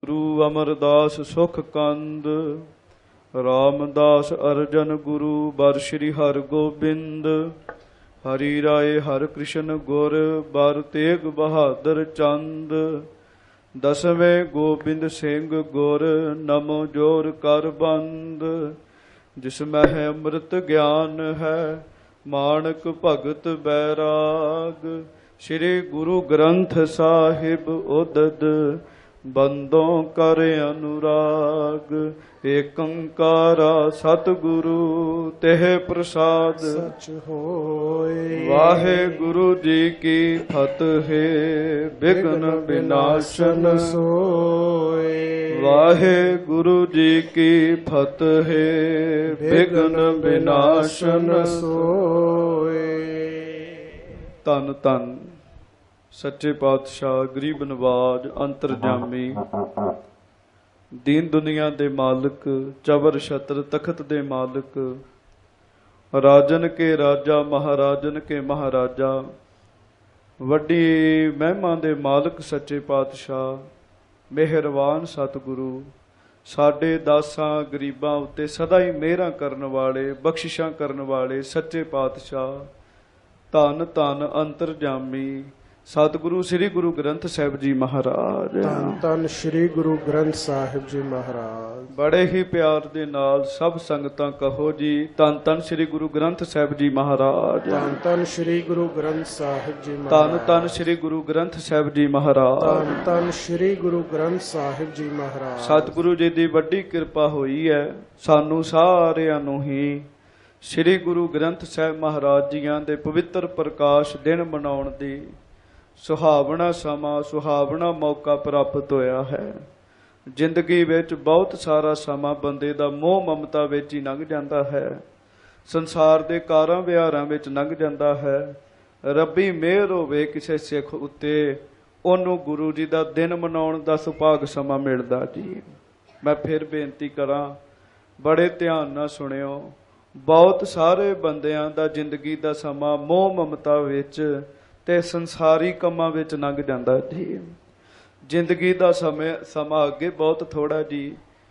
ਗੁਰੂ ਅਮਰਦਾਸ ਸੁਖ ਕੰਦ, ਰਾਮਦਾਸ ਅਰਜਨ ਗੁਰੂ ਬਰ ਸ਼੍ਰੀ ਹਰਿ ਗੋਬਿੰਦ। ਹਰੀ ਰਾਏ ਹਰਿ ਕ੍ਰਿਸ਼ਨ ਗੁਰ ਬਰ ਤੇਗ ਬਹਾਦਰ ਚੰਦ। ਦਸਵੇਂ ਗੋਬਿੰਦ ਸਿੰਘ ਗੁਰ ਨਮੋ ਜੋਰ ਕਰ ਬੰਦ। ਜਿਸ ਮਹਿ ਅੰਮ੍ਰਿਤ ਗਿਆਨ ਹੈ ਮਾਣਕ ਭਗਤ ਬੈਰਾਗ। ਸ਼੍ਰੀ ਗੁਰੂ ਗ੍ਰੰਥ ਸਾਹਿਬ ਉਦਦ ਬੰਦੋਂ ਕਰ ਅਨੁਰਾਗ। ਏਕ ਓੰਕਾਰਾ ਸਤਿਗੁਰੂ ਤਿਹ ਪ੍ਰਸਾਦ ਸਚ ਹੋਏ। ਵਾਹਿਗੁਰੂ ਜੀ ਕੀ ਫਤਿਹ। ਬਿਘਨ ਵਿਨਾਸ਼ਨ ਸੋਏ। ਵਾਹਿਗੁਰੂ ਜੀ ਕੀ ਫਤਿਹ। ਬਿਘਨ ਵਿਨਾਸ਼ਨ ਸੋਏ। ਧੰਨ ਧੰਨ ਸੱਚੇ ਪਾਤਸ਼ਾਹ ਗਰੀਬ ਨਵਾਜ ਅੰਤਰਜਾਮੀ ਦੀਨ ਦੁਨੀਆ ਦੇ ਮਾਲਕ ਚਵਰ ਛਤਰ ਤਖਤ ਦੇ ਮਾਲਕ ਰਾਜਨ ਕੇ ਰਾਜਾ ਮਹਾਰਾਜਨ ਕੇ ਮਹਾਰਾਜਾ ਵੱਡੀ ਮਹਿਮਾ ਦੇ ਮਾਲਕ ਸੱਚੇ ਪਾਤਸ਼ਾਹ ਮਿਹਰਬਾਨ ਸਤਿਗੁਰੂ ਸਾਡੇ ਦਾਸਾਂ ਗਰੀਬਾਂ ਉੱਤੇ ਸਦਾ ਹੀ ਮਿਹਰਾਂ ਕਰਨ ਵਾਲੇ ਬਖਸ਼ਿਸ਼ਾਂ ਕਰਨ ਵਾਲੇ ਸੱਚੇ ਪਾਤਸ਼ਾਹ ਧੰਨ ਧੰਨ ਅੰਤਰਜਾਮੀ ਸਤਿਗੁਰੂ ਸ੍ਰੀ ਗੁਰੂ ਗ੍ਰੰਥ ਸਾਹਿਬ ਜੀ ਮਹਾਰਾਜ। ਧੰਨ ਧੰਨ ਸ੍ਰੀ ਗੁਰੂ ਗ੍ਰੰਥ ਸਾਹਿਬ ਜੀ ਮਹਾਰਾਜ। ਬੜੇ ਹੀ ਪਿਆਰ ਦੇ ਨਾਲ ਸਭ ਸੰਗਤਾਂ ਕਹੋ ਜੀ ਧੰਨ ਧੰਨ ਸ੍ਰੀ ਗੁਰੂ ਗ੍ਰੰਥ ਸਾਹਿਬ ਜੀ ਮਹਾਰਾਜ। ਧੰਨ ਧੰਨ ਸ੍ਰੀ ਗੁਰੂ ਗ੍ਰੰਥ ਸਾਹਿਬ ਜੀ ਮਹਾਰਾਜ। ਧੰਨ ਧੰਨ ਸ੍ਰੀ ਗੁਰੂ ਗ੍ਰੰਥ ਸਾਹਿਬ ਜੀ ਮਹਾਰਾਜ। ਧੰਨ ਧੰਨ ਸ੍ਰੀ ਗੁਰੂ ਗ੍ਰੰਥ ਸਾਹਿਬ ਜੀ ਮਹਾਰਾਜ। ਸਤਿਗੁਰੂ ਜੀ ਦੀ ਵੱਡੀ ਕਿਰਪਾ ਹੋਈ ਹੈ ਸਾਨੂੰ ਸਾਰਿਆਂ ਨੂੰ ਹੀ ਸ੍ਰੀ ਗੁਰੂ ਗ੍ਰੰਥ ਸਾਹਿਬ ਮਹਾਰਾਜ ਜੀਆਂ ਦੇ ਪਵਿੱਤਰ ਪ੍ਰਕਾਸ਼ ਦਿਨ ਮਨਾਉਣ ਦੀ ਸੁਹਾਵਣਾ ਸਮਾਂ ਸੁਹਾਵਣਾ ਮੌਕਾ ਪ੍ਰਾਪਤ ਹੋਇਆ ਹੈ। ਜ਼ਿੰਦਗੀ ਵਿੱਚ ਬਹੁਤ ਸਾਰਾ ਸਮਾਂ ਬੰਦੇ ਦਾ ਮੋਹ ਮਮਤਾ ਵਿੱਚ ਹੀ ਲੰਘ ਜਾਂਦਾ ਹੈ, ਸੰਸਾਰ ਦੇ ਕਾਰਾਂ ਵਿਹਾਰਾਂ ਵਿੱਚ ਲੰਘ ਜਾਂਦਾ ਹੈ। ਰੱਬੀ ਮਿਹਰ ਹੋਵੇ ਕਿਸੇ ਸਿੱਖ ਉੱਤੇ ਉਹਨੂੰ ਗੁਰੂ ਜੀ ਦਾ ਦਿਨ ਮਨਾਉਣ ਦਾ ਸੁਭਾਗ ਸਮਾਂ ਮਿਲਦਾ ਜੀ। ਮੈਂ ਫਿਰ ਬੇਨਤੀ ਕਰਾਂ ਬੜੇ ਧਿਆਨ ਨਾਲ ਸੁਣਿਓ। ਬਹੁਤ ਸਾਰੇ ਬੰਦਿਆਂ ਦਾ ਜ਼ਿੰਦਗੀ ਦਾ ਸਮਾਂ ਮੋਹ ਮਮਤਾ ਵਿੱਚ ਤੇ ਸੰਸਾਰੀ ਕੰਮਾਂ ਵਿੱਚ ਲੰਘ ਜਾਂਦਾ ਜੀ। ਜ਼ਿੰਦਗੀ ਦਾ ਸਮਾਂ ਅੱਗੇ ਬਹੁਤ ਥੋੜਾ ਜੀ।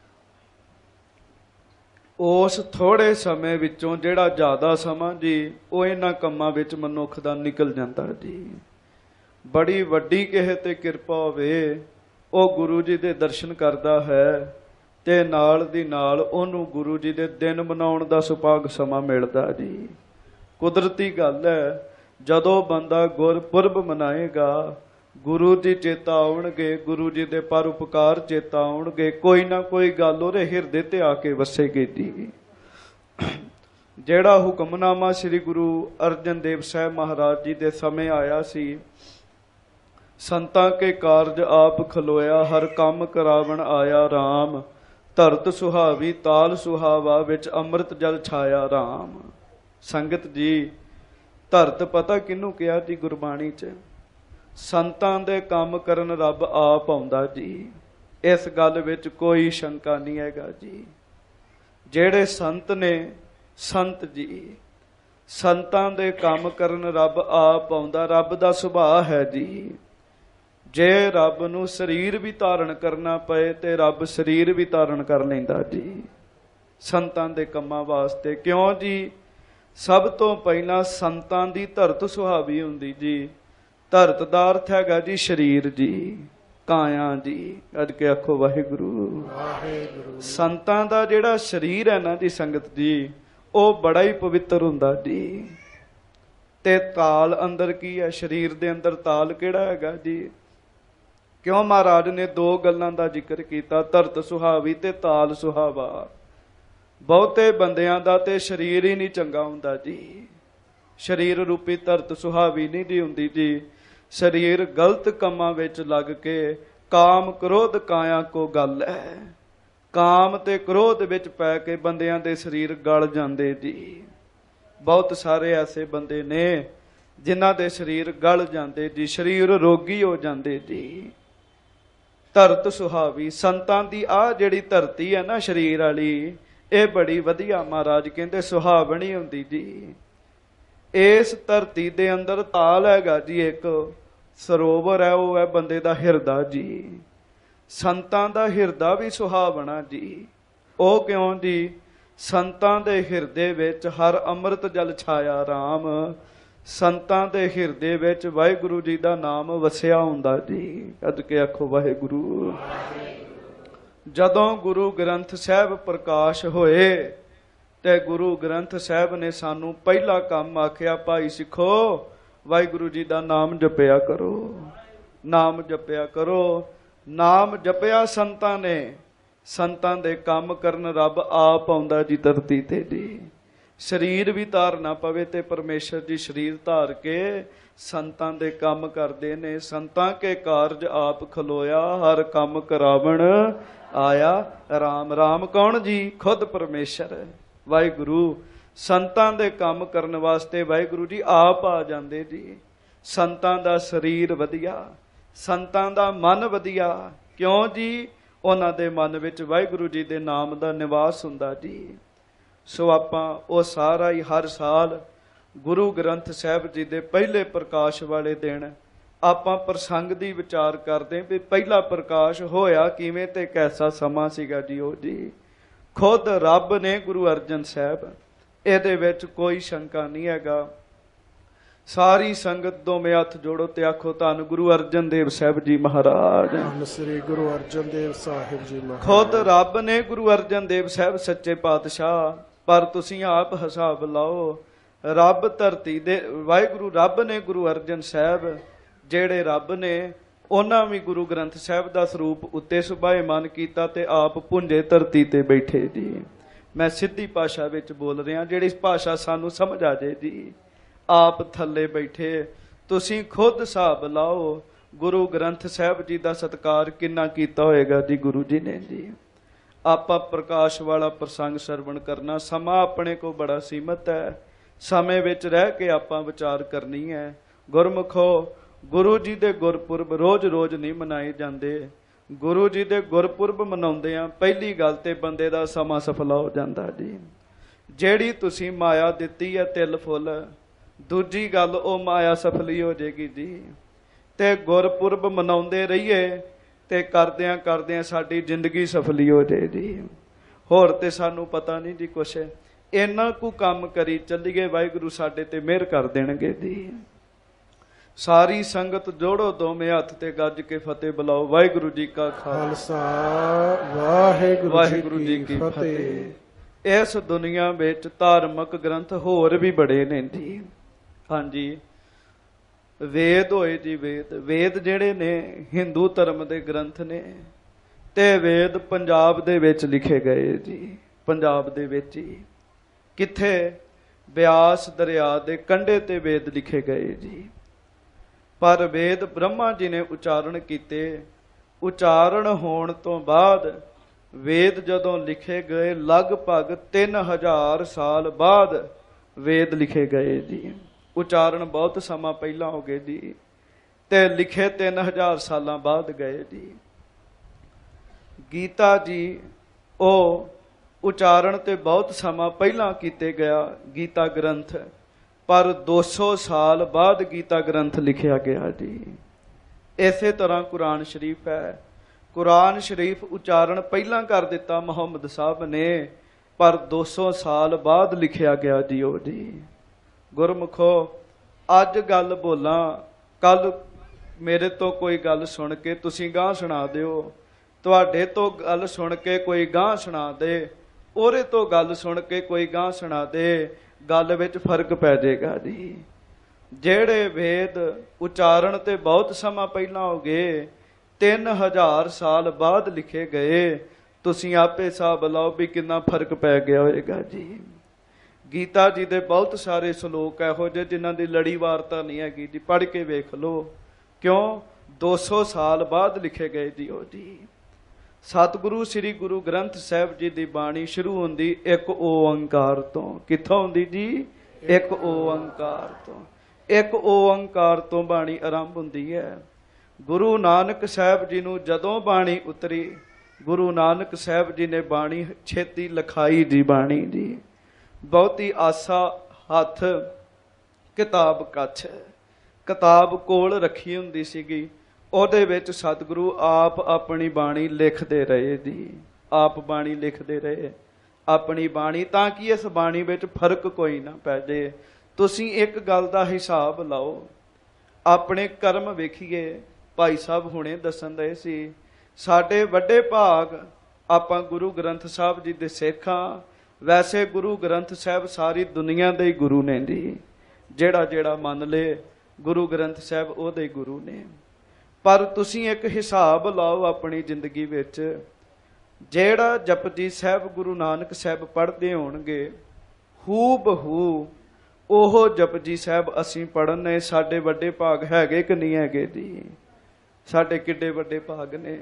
ਉਸ ਥੋੜੇ ਸਮੇਂ ਵਿੱਚੋਂ ਜਿਹੜਾ ਜ਼ਿਆਦਾ ਸਮਾਂ ਜੀ ਉਹ ਇਹਨਾਂ ਕੰਮਾਂ ਵਿੱਚ ਮਨੁੱਖ ਦਾ ਨਿਕਲ ਜਾਂਦਾ ਜੀ। ਬੜੀ ਵੱਡੀ ਕਿਸੇ ਤੇ ਕਿਰਪਾ ਹੋਵੇ ਉਹ ਗੁਰੂ ਜੀ ਦੇ ਦਰਸ਼ਨ ਕਰਦਾ ਹੈ ਤੇ ਨਾਲ ਦੀ ਨਾਲ ਉਹਨੂੰ ਗੁਰੂ ਜੀ ਦੇ ਦਿਨ ਮਨਾਉਣ ਦਾ ਸੁਭਾਗ ਸਮਾਂ ਮਿਲਦਾ ਜੀ। ਕੁਦਰਤੀ ਗੱਲ ਹੈ ਜਦੋਂ ਬੰਦਾ ਗੁਰਪੁਰਬ ਮਨਾਏਗਾ ਗੁਰੂ ਜੀ ਚੇਤਾ ਆਉਣਗੇ, ਗੁਰੂ ਜੀ ਦੇ ਪਰਉਪਕਾਰ ਚੇਤਾ ਆਉਣਗੇ, ਕੋਈ ਨਾ ਕੋਈ ਗੱਲ ਉਹਦੇ ਹਿਰਦੇ ਤੇ ਆ ਕੇ ਵਸੇਗੀ ਜੀ। ਜਿਹੜਾ ਹੁਕਮਨਾਮਾ ਸ੍ਰੀ ਗੁਰੂ ਅਰਜਨ ਦੇਵ ਸਾਹਿਬ ਮਹਾਰਾਜ ਜੀ ਦੇ ਸਮੇਂ ਆਇਆ ਸੀ, ਸੰਤਾਂ ਕੇ ਕਾਰਜ ਆਪ ਖਲੋਇਆ ਹਰ ਕੰਮ ਕਰਾਵਣ ਆਇਆ ਰਾਮ। ਧਰਤ ਸੁਹਾਵੀ ਤਾਲ ਸੁਹਾਵਾ ਵਿੱਚ ਅੰਮ੍ਰਿਤ ਜਲ ਛਾਇਆ ਰਾਮ। ਸੰਗਤ ਜੀ ਧਰਤ ਪਤਾ ਕਿਹਨੂੰ ਕਿਹਾ ਜੀ ਗੁਰਬਾਣੀ 'ਚ? ਸੰਤਾਂ ਦੇ ਕੰਮ ਕਰਨ ਰੱਬ ਆਪ ਆਉਂਦਾ ਜੀ। ਇਸ ਗੱਲ ਵਿੱਚ ਕੋਈ ਸ਼ੰਕਾ ਨਹੀਂ ਹੈਗਾ ਜੀ। ਜਿਹੜੇ ਸੰਤ ਨੇ ਸੰਤ ਜੀ ਸੰਤਾਂ ਦੇ ਕੰਮ ਕਰਨ ਰੱਬ ਆਪ ਆਉਂਦਾ। ਰੱਬ ਦਾ ਸੁਭਾਅ ਹੈ ਜੀ। ਜੇ ਰੱਬ ਨੂੰ ਸਰੀਰ ਵੀ ਧਾਰਨ ਕਰਨਾ ਪਏ ਤੇ ਰੱਬ ਸਰੀਰ ਵੀ ਧਾਰਨ ਕਰ ਲੈਂਦਾ ਜੀ ਸੰਤਾਂ ਦੇ ਕੰਮਾਂ ਵਾਸਤੇ। ਕਿਉਂ ਜੀ? ਸਭ ਤੋਂ ਪਹਿਲਾਂ ਸੰਤਾਂ ਦੀ ਧਰਤ ਸੁਹਾਵੀ ਹੁੰਦੀ ਜੀ। ਧਰਤ ਦਾ ਅਰਥ ਹੈਗਾ ਜੀ ਸਰੀਰ ਜੀ, ਕਾਇਆ ਜੀ। ਅੱਜ ਕੇ ਆਖੋ ਵਾਹਿਗੁਰੂ ਵਾਹਿਗੁਰੂ। ਸੰਤਾਂ ਦਾ ਜਿਹੜਾ ਸਰੀਰ ਹੈ ਨਾ ਜੀ ਸੰਗਤ ਜੀ ਉਹ ਬੜਾ ਹੀ ਪਵਿੱਤਰ ਹੁੰਦਾ ਜੀ। ਤੇ ਤਾਲ ਅੰਦਰ ਕੀ ਹੈ? ਸਰੀਰ ਦੇ ਅੰਦਰ ਤਾਲ ਕਿਹੜਾ ਹੈਗਾ ਜੀ? ਕਿਉਂ ਮਹਾਰਾਜ ਨੇ ਦੋ ਗੱਲਾਂ ਦਾ ਜ਼ਿਕਰ ਕੀਤਾ, ਧਰਤ ਸੁਹਾਵੀ ਤੇ ਤਾਲ ਸੁਹਾਵਾ। ਬਹੁਤੇ ਬੰਦਿਆਂ ਦਾ ਤੇ ਸਰੀਰ ਹੀ ਨਹੀਂ ਚੰਗਾ ਹੁੰਦਾ ਜੀ। ਸਰੀਰ ਰੂਪੀ ਧਰਤ ਸੁਹਾਵੀ ਨਹੀਂ ਜੀ ਹੁੰਦੀ ਜੀ। ਸਰੀਰ ਗਲਤ ਕੰਮਾਂ ਵਿੱਚ ਲੱਗ ਕੇ ਕਾਮ ਕ੍ਰੋਧ ਕਾਇਆ ਕੋ ਗੱਲ ਹੈ। ਕਾਮ ਤੇ ਕ੍ਰੋਧ ਵਿੱਚ ਪੈ ਕੇ ਬੰਦਿਆਂ ਦੇ ਸਰੀਰ ਗਲ ਜਾਂਦੇ ਜੀ। ਬਹੁਤ ਸਾਰੇ ਐਸੇ ਬੰਦੇ ਨੇ ਜਿਨ੍ਹਾਂ ਦੇ ਸਰੀਰ ਗਲ ਜਾਂਦੇ ਜੀ, ਸਰੀਰ ਰੋਗੀ ਹੋ ਜਾਂਦੇ ਜੀ। ਧਰਤ ਸੁਹਾਵੀ ਸੰਤਾਂ ਦੀ ਆਹ ਜਿਹੜੀ ਧਰਤੀ ਹੈ ਨਾ ਸਰੀਰ ਵਾਲੀ, ਇਹ ਬੜੀ ਵਧੀਆ ਮਹਾਰਾਜ ਕਹਿੰਦੇ ਸੁਹਾਵਣੀ ਹੁੰਦੀ ਜੀ। ਇਸ ਧਰਤੀ ਦੇ ਅੰਦਰ ਤਾਲ ਹੈਗਾ ਜੀ। ਇੱਕ ਸਰੋਵਰ ਹੈ, ਉਹ ਹੈ ਬੰਦੇ ਦਾ ਹਿਰਦਾ ਜੀ। ਸੰਤਾਂ ਦਾ ਹਿਰਦਾ ਵੀ ਸੁਹਾਵਣਾ ਜੀ। ਉਹ ਕਿਉਂ ਜੀ? ਸੰਤਾਂ ਦੇ ਹਿਰਦੇ ਵਿੱਚ ਹਰ ਅੰਮ੍ਰਿਤ ਜਲ ਛਾਇਆ ਰਾਮ। ਸੰਤਾਂ ਦੇ ਹਿਰਦੇ ਵਿੱਚ ਵਾਹਿਗੁਰੂ ਜੀ ਦਾ ਨਾਮ ਵਸਿਆ ਹੁੰਦਾ ਜੀ। ਕੱਢ ਕੇ ਆਖੋ ਵਾਹਿਗੁਰੂ। ਜਦੋਂ ਗੁਰੂ ਗ੍ਰੰਥ ਸਾਹਿਬ ਪ੍ਰਕਾਸ਼ ਹੋਏ ਤੇ ਗੁਰੂ ਗ੍ਰੰਥ ਸਾਹਿਬ ਨੇ ਸਾਨੂੰ ਪਹਿਲਾ ਕੰਮ ਆਖਿਆ, ਭਾਈ ਸਿੱਖੋ ਵਾਹਿਗੁਰੂ ਜੀ ਦਾ ਨਾਮ ਜਪਿਆ ਕਰੋ, ਨਾਮ ਜਪਿਆ ਕਰੋ। ਨਾਮ ਜਪਿਆ ਸੰਤਾਂ ਨੇ। ਸੰਤਾਂ ਦੇ ਕੰਮ ਕਰਨ ਰੱਬ ਆਪ ਆਉਂਦਾ ਜੀ ਧਰਤੀ ਤੇ ਜੀ। ਸਰੀਰ ਵੀ ਧਾਰਨਾ ਪਵੇ ਤੇ ਪਰਮੇਸ਼ਰ ਜੀ ਸਰੀਰ ਧਾਰ ਕੇ ਸੰਤਾਂ ਦੇ ਕੰਮ ਕਰਦੇ ਨੇ। ਸੰਤਾਂ ਕੇ ਕਾਰਜ ਆਪ ਖਲੋਇਆ, ਹਰ ਕੰਮ ਕਰਾਵਣ ਆਇਆ ਰਾਮ। ਰਾਮ ਕੌਣ ਜੀ? ਖੁਦ ਪਰਮੇਸ਼ਰ ਵਾਹਿਗੁਰੂ। ਸੰਤਾਂ ਦੇ ਕੰਮ ਕਰਨ ਵਾਸਤੇ ਵਾਹਿਗੁਰੂ ਜੀ ਆਪ ਆ ਜਾਂਦੇ ਜੀ। ਸੰਤਾਂ ਦਾ ਸਰੀਰ ਵਧੀਆ, ਸੰਤਾਂ ਦਾ ਮਨ ਵਧੀਆ। ਕਿਉਂ ਜੀ? ਉਹਨਾਂ ਦੇ ਮਨ ਵਿੱਚ ਵਾਹਿਗੁਰੂ ਜੀ ਦੇ ਨਾਮ ਦਾ ਨਿਵਾਸ ਹੁੰਦਾ ਜੀ। ਸੋ ਆਪਾਂ ਉਹ ਸਾਰਾ ਹੀ ਹਰ ਸਾਲ ਗੁਰੂ ਗ੍ਰੰਥ ਸਾਹਿਬ ਜੀ ਦੇ ਪਹਿਲੇ ਪ੍ਰਕਾਸ਼ ਵਾਲੇ ਦਿਨ ਆਪਾਂ ਪ੍ਰਸੰਗ ਦੀ ਵਿਚਾਰ ਕਰਦੇ ਵੀ ਪਹਿਲਾ ਪ੍ਰਕਾਸ਼ ਹੋਇਆ ਕਿਵੇਂ ਤੇ ਕੈਸਾ ਸਮਾਂ ਸੀਗਾ ਜੀ। ਉਹ ਜੀ ਖੁਦ ਰੱਬ ਨੇ ਗੁਰੂ ਅਰਜਨ ਸਾਹਿਬ, ਇਹਦੇ ਵਿੱਚ ਕੋਈ ਸ਼ੰਕਾ ਨਹੀਂ ਹੈਗਾ। ਸਾਰੀ ਸੰਗਤ ਦੋਵੇਂ ਹੱਥ ਜੋੜੋ ਤੇ ਆਖੋ ਧੰਨ ਗੁਰੂ ਅਰਜਨ ਦੇਵ ਸਾਹਿਬ ਜੀ ਮਹਾਰਾਜ। ਧੰਨ ਸ੍ਰੀ ਗੁਰੂ ਅਰਜਨ ਦੇਵ ਸਾਹਿਬ ਜੀ ਮਹਾਰਾਜ। ਖੁਦ ਰੱਬ ਨੇ ਗੁਰੂ ਅਰਜਨ ਦੇਵ ਸਾਹਿਬ ਸੱਚੇ ਪਾਤਸ਼ਾਹ, ਪਰ ਤੁਸੀਂ ਆਪ ਹਿਸਾਬ ਲਾਓ। ਰੱਬ ਧਰਤੀ ਦੇ ਵਾਹਿਗੁਰੂ ਰੱਬ ਨੇ ਗੁਰੂ ਅਰਜਨ ਸਾਹਿਬ, ਜਿਹੜੇ ਰੱਬ ਨੇ ਉਹਨਾਂ ਵੀ ਗੁਰੂ ਗ੍ਰੰਥ ਸਾਹਿਬ ਦਾ ਸਰੂਪ ਉੱਤੇ ਸੁਭਾਏਮਾਨ ਕੀਤਾ ਤੇ ਆਪ ਪੁੰਜੇ ਧਰਤੀ ਤੇ ਬੈਠੇ ਜੀ। ਮੈਂ ਸਿੱਧੀ ਭਾਸ਼ਾ ਵਿੱਚ ਬੋਲ ਰਿਹਾ, ਜਿਹੜੀ ਭਾਸ਼ਾ ਸਾਨੂੰ ਸਮਝ ਆ ਜਾਏ ਜੀ। ਆਪ ਥੱਲੇ ਬੈਠੇ। ਤੁਸੀਂ ਖੁਦ ਹਿਸਾਬ ਲਾਓ ਗੁਰੂ ਗ੍ਰੰਥ ਸਾਹਿਬ ਜੀ ਦਾ ਸਤਿਕਾਰ ਕਿੰਨਾ ਕੀਤਾ ਹੋਏਗਾ ਜੀ ਗੁਰੂ ਜੀ ਨੇ ਜੀ। ਆਪਾਂ ਪ੍ਰਕਾਸ਼ ਵਾਲਾ ਪ੍ਰਸੰਗ ਸਰਵਣ ਕਰਨਾ। ਸਮਾਂ ਆਪਣੇ ਕੋਲ ਬੜਾ ਸੀਮਤ ਹੈ। ਸਮੇਂ ਵਿੱਚ ਰਹਿ ਕੇ ਆਪਾਂ ਵਿਚਾਰ ਕਰਨੀ ਹੈ। ਗੁਰਮੁਖੋ, ਗੁਰੂ ਜੀ ਦੇ ਗੁਰਪੁਰਬ ਰੋਜ਼-ਰੋਜ਼ ਨਹੀਂ ਮਨਾਏ ਜਾਂਦੇ। ਗੁਰੂ ਜੀ ਦੇ ਗੁਰਪੁਰਬ ਮਨਾਉਂਦੇ ਆ, ਪਹਿਲੀ ਗੱਲ ਤੇ ਬੰਦੇ ਦਾ ਸਮਾਂ ਸਫਲਾ ਹੋ ਜਾਂਦਾ ਜੀ। ਜਿਹੜੀ ਤੁਸੀਂ ਮਾਇਆ ਦਿੱਤੀ ਹੈ ਤਿਲ ਫੁੱਲ, ਦੂਜੀ ਗੱਲ ਉਹ ਮਾਇਆ ਸਫਲੀ ਹੋ ਜਾਏਗੀ ਜੀ। ਤੇ ਗੁਰਪੁਰਬ ਮਨਾਉਂਦੇ ਰਹੀਏ ਤੇ ਕਰਦਿਆਂ ਕਰਦਿਆਂ ਸਾਡੀ ਜ਼ਿੰਦਗੀ ਸਫਲੀ ਹੋ ਜਾਏ ਜੀ। ਹੋਰ ਤੇ ਸਾਨੂੰ ਪਤਾ ਨਹੀਂ ਜੀ ਕੁਛ। ਇੰਨਾ ਕੁ ਕੰਮ ਕਰੀ ਚੱਲੀਏ, ਵਾਹਿਗੁਰੂ ਸਾਡੇ ਤੇ ਮਿਹਰ ਕਰ ਦੇਣਗੇ ਜੀ। ਸਾਰੀ ਸੰਗਤ ਜੋੜੋ ਦੋਵੇਂ ਹੱਥ ਤੇ ਗੱਜ ਕੇ ਫਤਿਹ ਬੁਲਾਓ। ਵਾਹਿਗੁਰੂ ਜੀ ਕਾ ਖਾਲਸਾ, ਵਾਹਿਗੁਰੂ ਜੀ ਕੀ ਫਤਿਹ। ਇਸ ਦੁਨੀਆ ਵਿੱਚ ਧਾਰਮਿਕ ਗ੍ਰੰਥ ਹੋਰ ਵੀ ਬੜੇ ਨੇ ਜੀ। ਹਾਂਜੀ, ਵੇਦ ਹੋਏ ਜੀ। ਵੇਦ ਜਿਹੜੇ ਨੇ ਹਿੰਦੂ ਧਰਮ ਦੇ ਗ੍ਰੰਥ ਨੇ, ਤੇ ਵੇਦ ਪੰਜਾਬ ਦੇ ਵਿੱਚ ਲਿਖੇ ਗਏ ਜੀ। ਪੰਜਾਬ ਦੇ ਵਿੱਚ ਹੀ ਕਿੱਥੇ? ਬਿਆਸ ਦਰਿਆ ਦੇ ਕੰਢੇ ਤੇ ਵੇਦ ਲਿਖੇ ਗਏ ਜੀ। ਪਰ ਵੇਦ ਬ੍ਰਹਮਾ ਜੀ ਨੇ ਉਚਾਰਨ ਕੀਤੇ। ਉਚਾਰਨ ਹੋਣ ਤੋਂ ਬਾਅਦ ਵੇਦ ਜਦੋਂ ਲਿਖੇ ਗਏ, ਲਗਭਗ 3000 ਸਾਲ ਬਾਅਦ ਵੇਦ ਲਿਖੇ ਗਏ ਜੀ। ਉਚਾਰਨ ਬਹੁਤ ਸਮਾਂ ਪਹਿਲਾਂ ਹੋ ਗਏ ਜੀ, ਤੇ ਲਿਖੇ 3000 ਸਾਲਾਂ ਬਾਅਦ ਗਏ ਜੀ। ਗੀਤਾ ਜੀ ਉਹ ਉਚਾਰਨ ਤੇ ਬਹੁਤ ਸਮਾਂ ਪਹਿਲਾਂ ਕੀਤੇ ਗਿਆ ਗੀਤਾ ਗ੍ਰੰਥ, ਪਰ 200 ਸਾਲ ਬਾਅਦ ਗੀਤਾ ਗ੍ਰੰਥ ਲਿਖਿਆ ਗਿਆ ਜੀ। ਇਸੇ ਤਰ੍ਹਾਂ ਕੁਰਾਨ ਸ਼ਰੀਫ ਹੈ। ਕੁਰਾਨ ਸ਼ਰੀਫ ਉਚਾਰਨ ਪਹਿਲਾਂ ਕਰ ਦਿੱਤਾ ਮੁਹੰਮਦ ਸਾਹਿਬ ਨੇ, ਪਰ 200 ਸਾਲ ਬਾਅਦ ਲਿਖਿਆ ਗਿਆ ਜੀ ਉਹ ਜੀ। ਗੁਰਮੁਖੋ, ਅੱਜ ਗੱਲ ਬੋਲਾਂ, ਕੱਲ ਮੇਰੇ ਤੋਂ ਕੋਈ ਗੱਲ ਸੁਣ ਕੇ ਤੁਸੀਂ ਗਾਂਹ ਸੁਣਾ ਦਿਓ। ਤੁਹਾਡੇ ਤੋਂ ਗੱਲ ਸੁਣ ਕੇ ਕੋਈ ਗਾਂਹ ਸੁਣਾ ਦੇ, ਉਹਦੇ ਤੋਂ ਗੱਲ ਸੁਣ ਕੇ ਕੋਈ ਗਾਂਹ ਸੁਣਾ ਦੇ, ਗੱਲ ਵਿੱਚ ਫਰਕ ਪੈ ਜਾਏਗਾ ਜੀ। ਜਿਹੜੇ ਵੇਦ ਉਚਾਰਨ ਤੇ ਬਹੁਤ ਸਮਾਂ ਪਹਿਲਾਂ ਹੋ ਗਏ, 3000 ਸਾਲ ਬਾਅਦ ਲਿਖੇ ਗਏ, ਤੁਸੀਂ ਆਪੇ ਹਿਸਾਬ ਲਾਓ ਵੀ ਕਿੰਨਾ ਫਰਕ ਪੈ ਗਿਆ ਹੋਏਗਾ ਜੀ। ਗੀਤਾ ਜੀ ਦੇ ਬਹੁਤ ਸਾਰੇ ਸ਼ਲੋਕ ਇਹੋ ਜਿਹੇ ਜਿਨ੍ਹਾਂ ਦੀ ਲੜੀ ਵਾਰਤਾ ਨਹੀਂ ਹੈਗੀ ਜੀ। ਪੜ੍ਹ ਕੇ ਵੇਖ ਲਓ। ਕਿਉਂ? 200 ਸਾਲ ਬਾਅਦ ਲਿਖੇ ਗਏ ਜੀ ਉਹ ਜੀ। ਸਤਿਗੁਰੂ ਸ੍ਰੀ ਗੁਰੂ ਗ੍ਰੰਥ ਸਾਹਿਬ ਜੀ ਦੀ ਬਾਣੀ ਸ਼ੁਰੂ ਹੁੰਦੀ ਇੱਕ ਓੰਕਾਰ ਤੋਂ। ਕਿੱਥੋਂ ਹੁੰਦੀ ਜੀ? ਇੱਕ ਓੰਕਾਰ ਤੋਂ। ਇੱਕ ਓੰਕਾਰ ਤੋਂ ਬਾਣੀ ਆਰੰਭ ਹੁੰਦੀ ਹੈ। ਗੁਰੂ ਨਾਨਕ ਸਾਹਿਬ ਜੀ ਨੂੰ ਜਦੋਂ ਬਾਣੀ ਉਤਰੀ, ਗੁਰੂ ਨਾਨਕ ਸਾਹਿਬ ਜੀ ਨੇ ਬਾਣੀ ਛੇਤੀ ਲਿਖਾਈ ਜੀ। ਬਾਣੀ ਜੀ ਬਹੁਤੀ ਆਸਾ ਹੱਥ, ਕਿਤਾਬ ਕੱਛ, ਕਿਤਾਬ ਕੋਲ ਰੱਖੀ ਹੁੰਦੀ ਸੀਗੀ। ਉਹਦੇ ਵਿੱਚ ਸਤਿਗੁਰੂ ਆਪ ਆਪਣੀ ਬਾਣੀ ਲਿਖਦੇ ਰਹੇ ਜੀ। ਆਪ ਬਾਣੀ ਲਿਖਦੇ ਰਹੇ ਆਪਣੀ ਬਾਣੀ, ਤਾਂ ਕਿ ਇਸ ਬਾਣੀ ਵਿੱਚ ਫਰਕ ਕੋਈ ਨਾ ਪੈ ਜੇ। ਤੁਸੀਂ ਇੱਕ ਗੱਲ ਦਾ ਹਿਸਾਬ ਲਾਓ, ਆਪਣੇ ਕਰਮ ਵੇਖੀਏ। ਭਾਈ ਸਾਹਿਬ ਹੁਣੇ ਦੱਸਣ ਰਹੇ ਸੀ, ਸਾਡੇ ਵੱਡੇ ਭਾਗ ਆਪਾਂ ਗੁਰੂ ਗ੍ਰੰਥ ਸਾਹਿਬ ਜੀ ਦੇ ਸਿੱਖ ਹਾਂ। ਵੈਸੇ ਗੁਰੂ ਗ੍ਰੰਥ ਸਾਹਿਬ ਸਾਰੀ ਦੁਨੀਆ ਦੇ ਹੀ ਗੁਰੂ ਨੇ ਜੀ। ਜਿਹੜਾ ਮੰਨ ਲੇ ਗੁਰੂ ਗ੍ਰੰਥ ਸਾਹਿਬ ਉਹਦੇ ਗੁਰੂ ਨੇ। ਪਰ ਤੁਸੀਂ ਇੱਕ ਹਿਸਾਬ ਲਾਓ ਆਪਣੀ ਜ਼ਿੰਦਗੀ ਵਿੱਚ, ਜਿਹੜਾ ਜਪਜੀ ਸਾਹਿਬ ਗੁਰੂ ਨਾਨਕ ਸਾਹਿਬ ਪੜ੍ਹਦੇ ਹੋਣਗੇ, ਹੂ ਬਹੂ ਉਹ ਜਪਜੀ ਸਾਹਿਬ ਅਸੀਂ ਪੜ੍ਹਨੇ। ਸਾਡੇ ਵੱਡੇ ਭਾਗ ਹੈਗੇ ਕਿ ਨਹੀਂ ਹੈਗੇ ਜੀ? ਸਾਡੇ ਕਿੱਡੇ ਵੱਡੇ ਭਾਗ ਨੇ।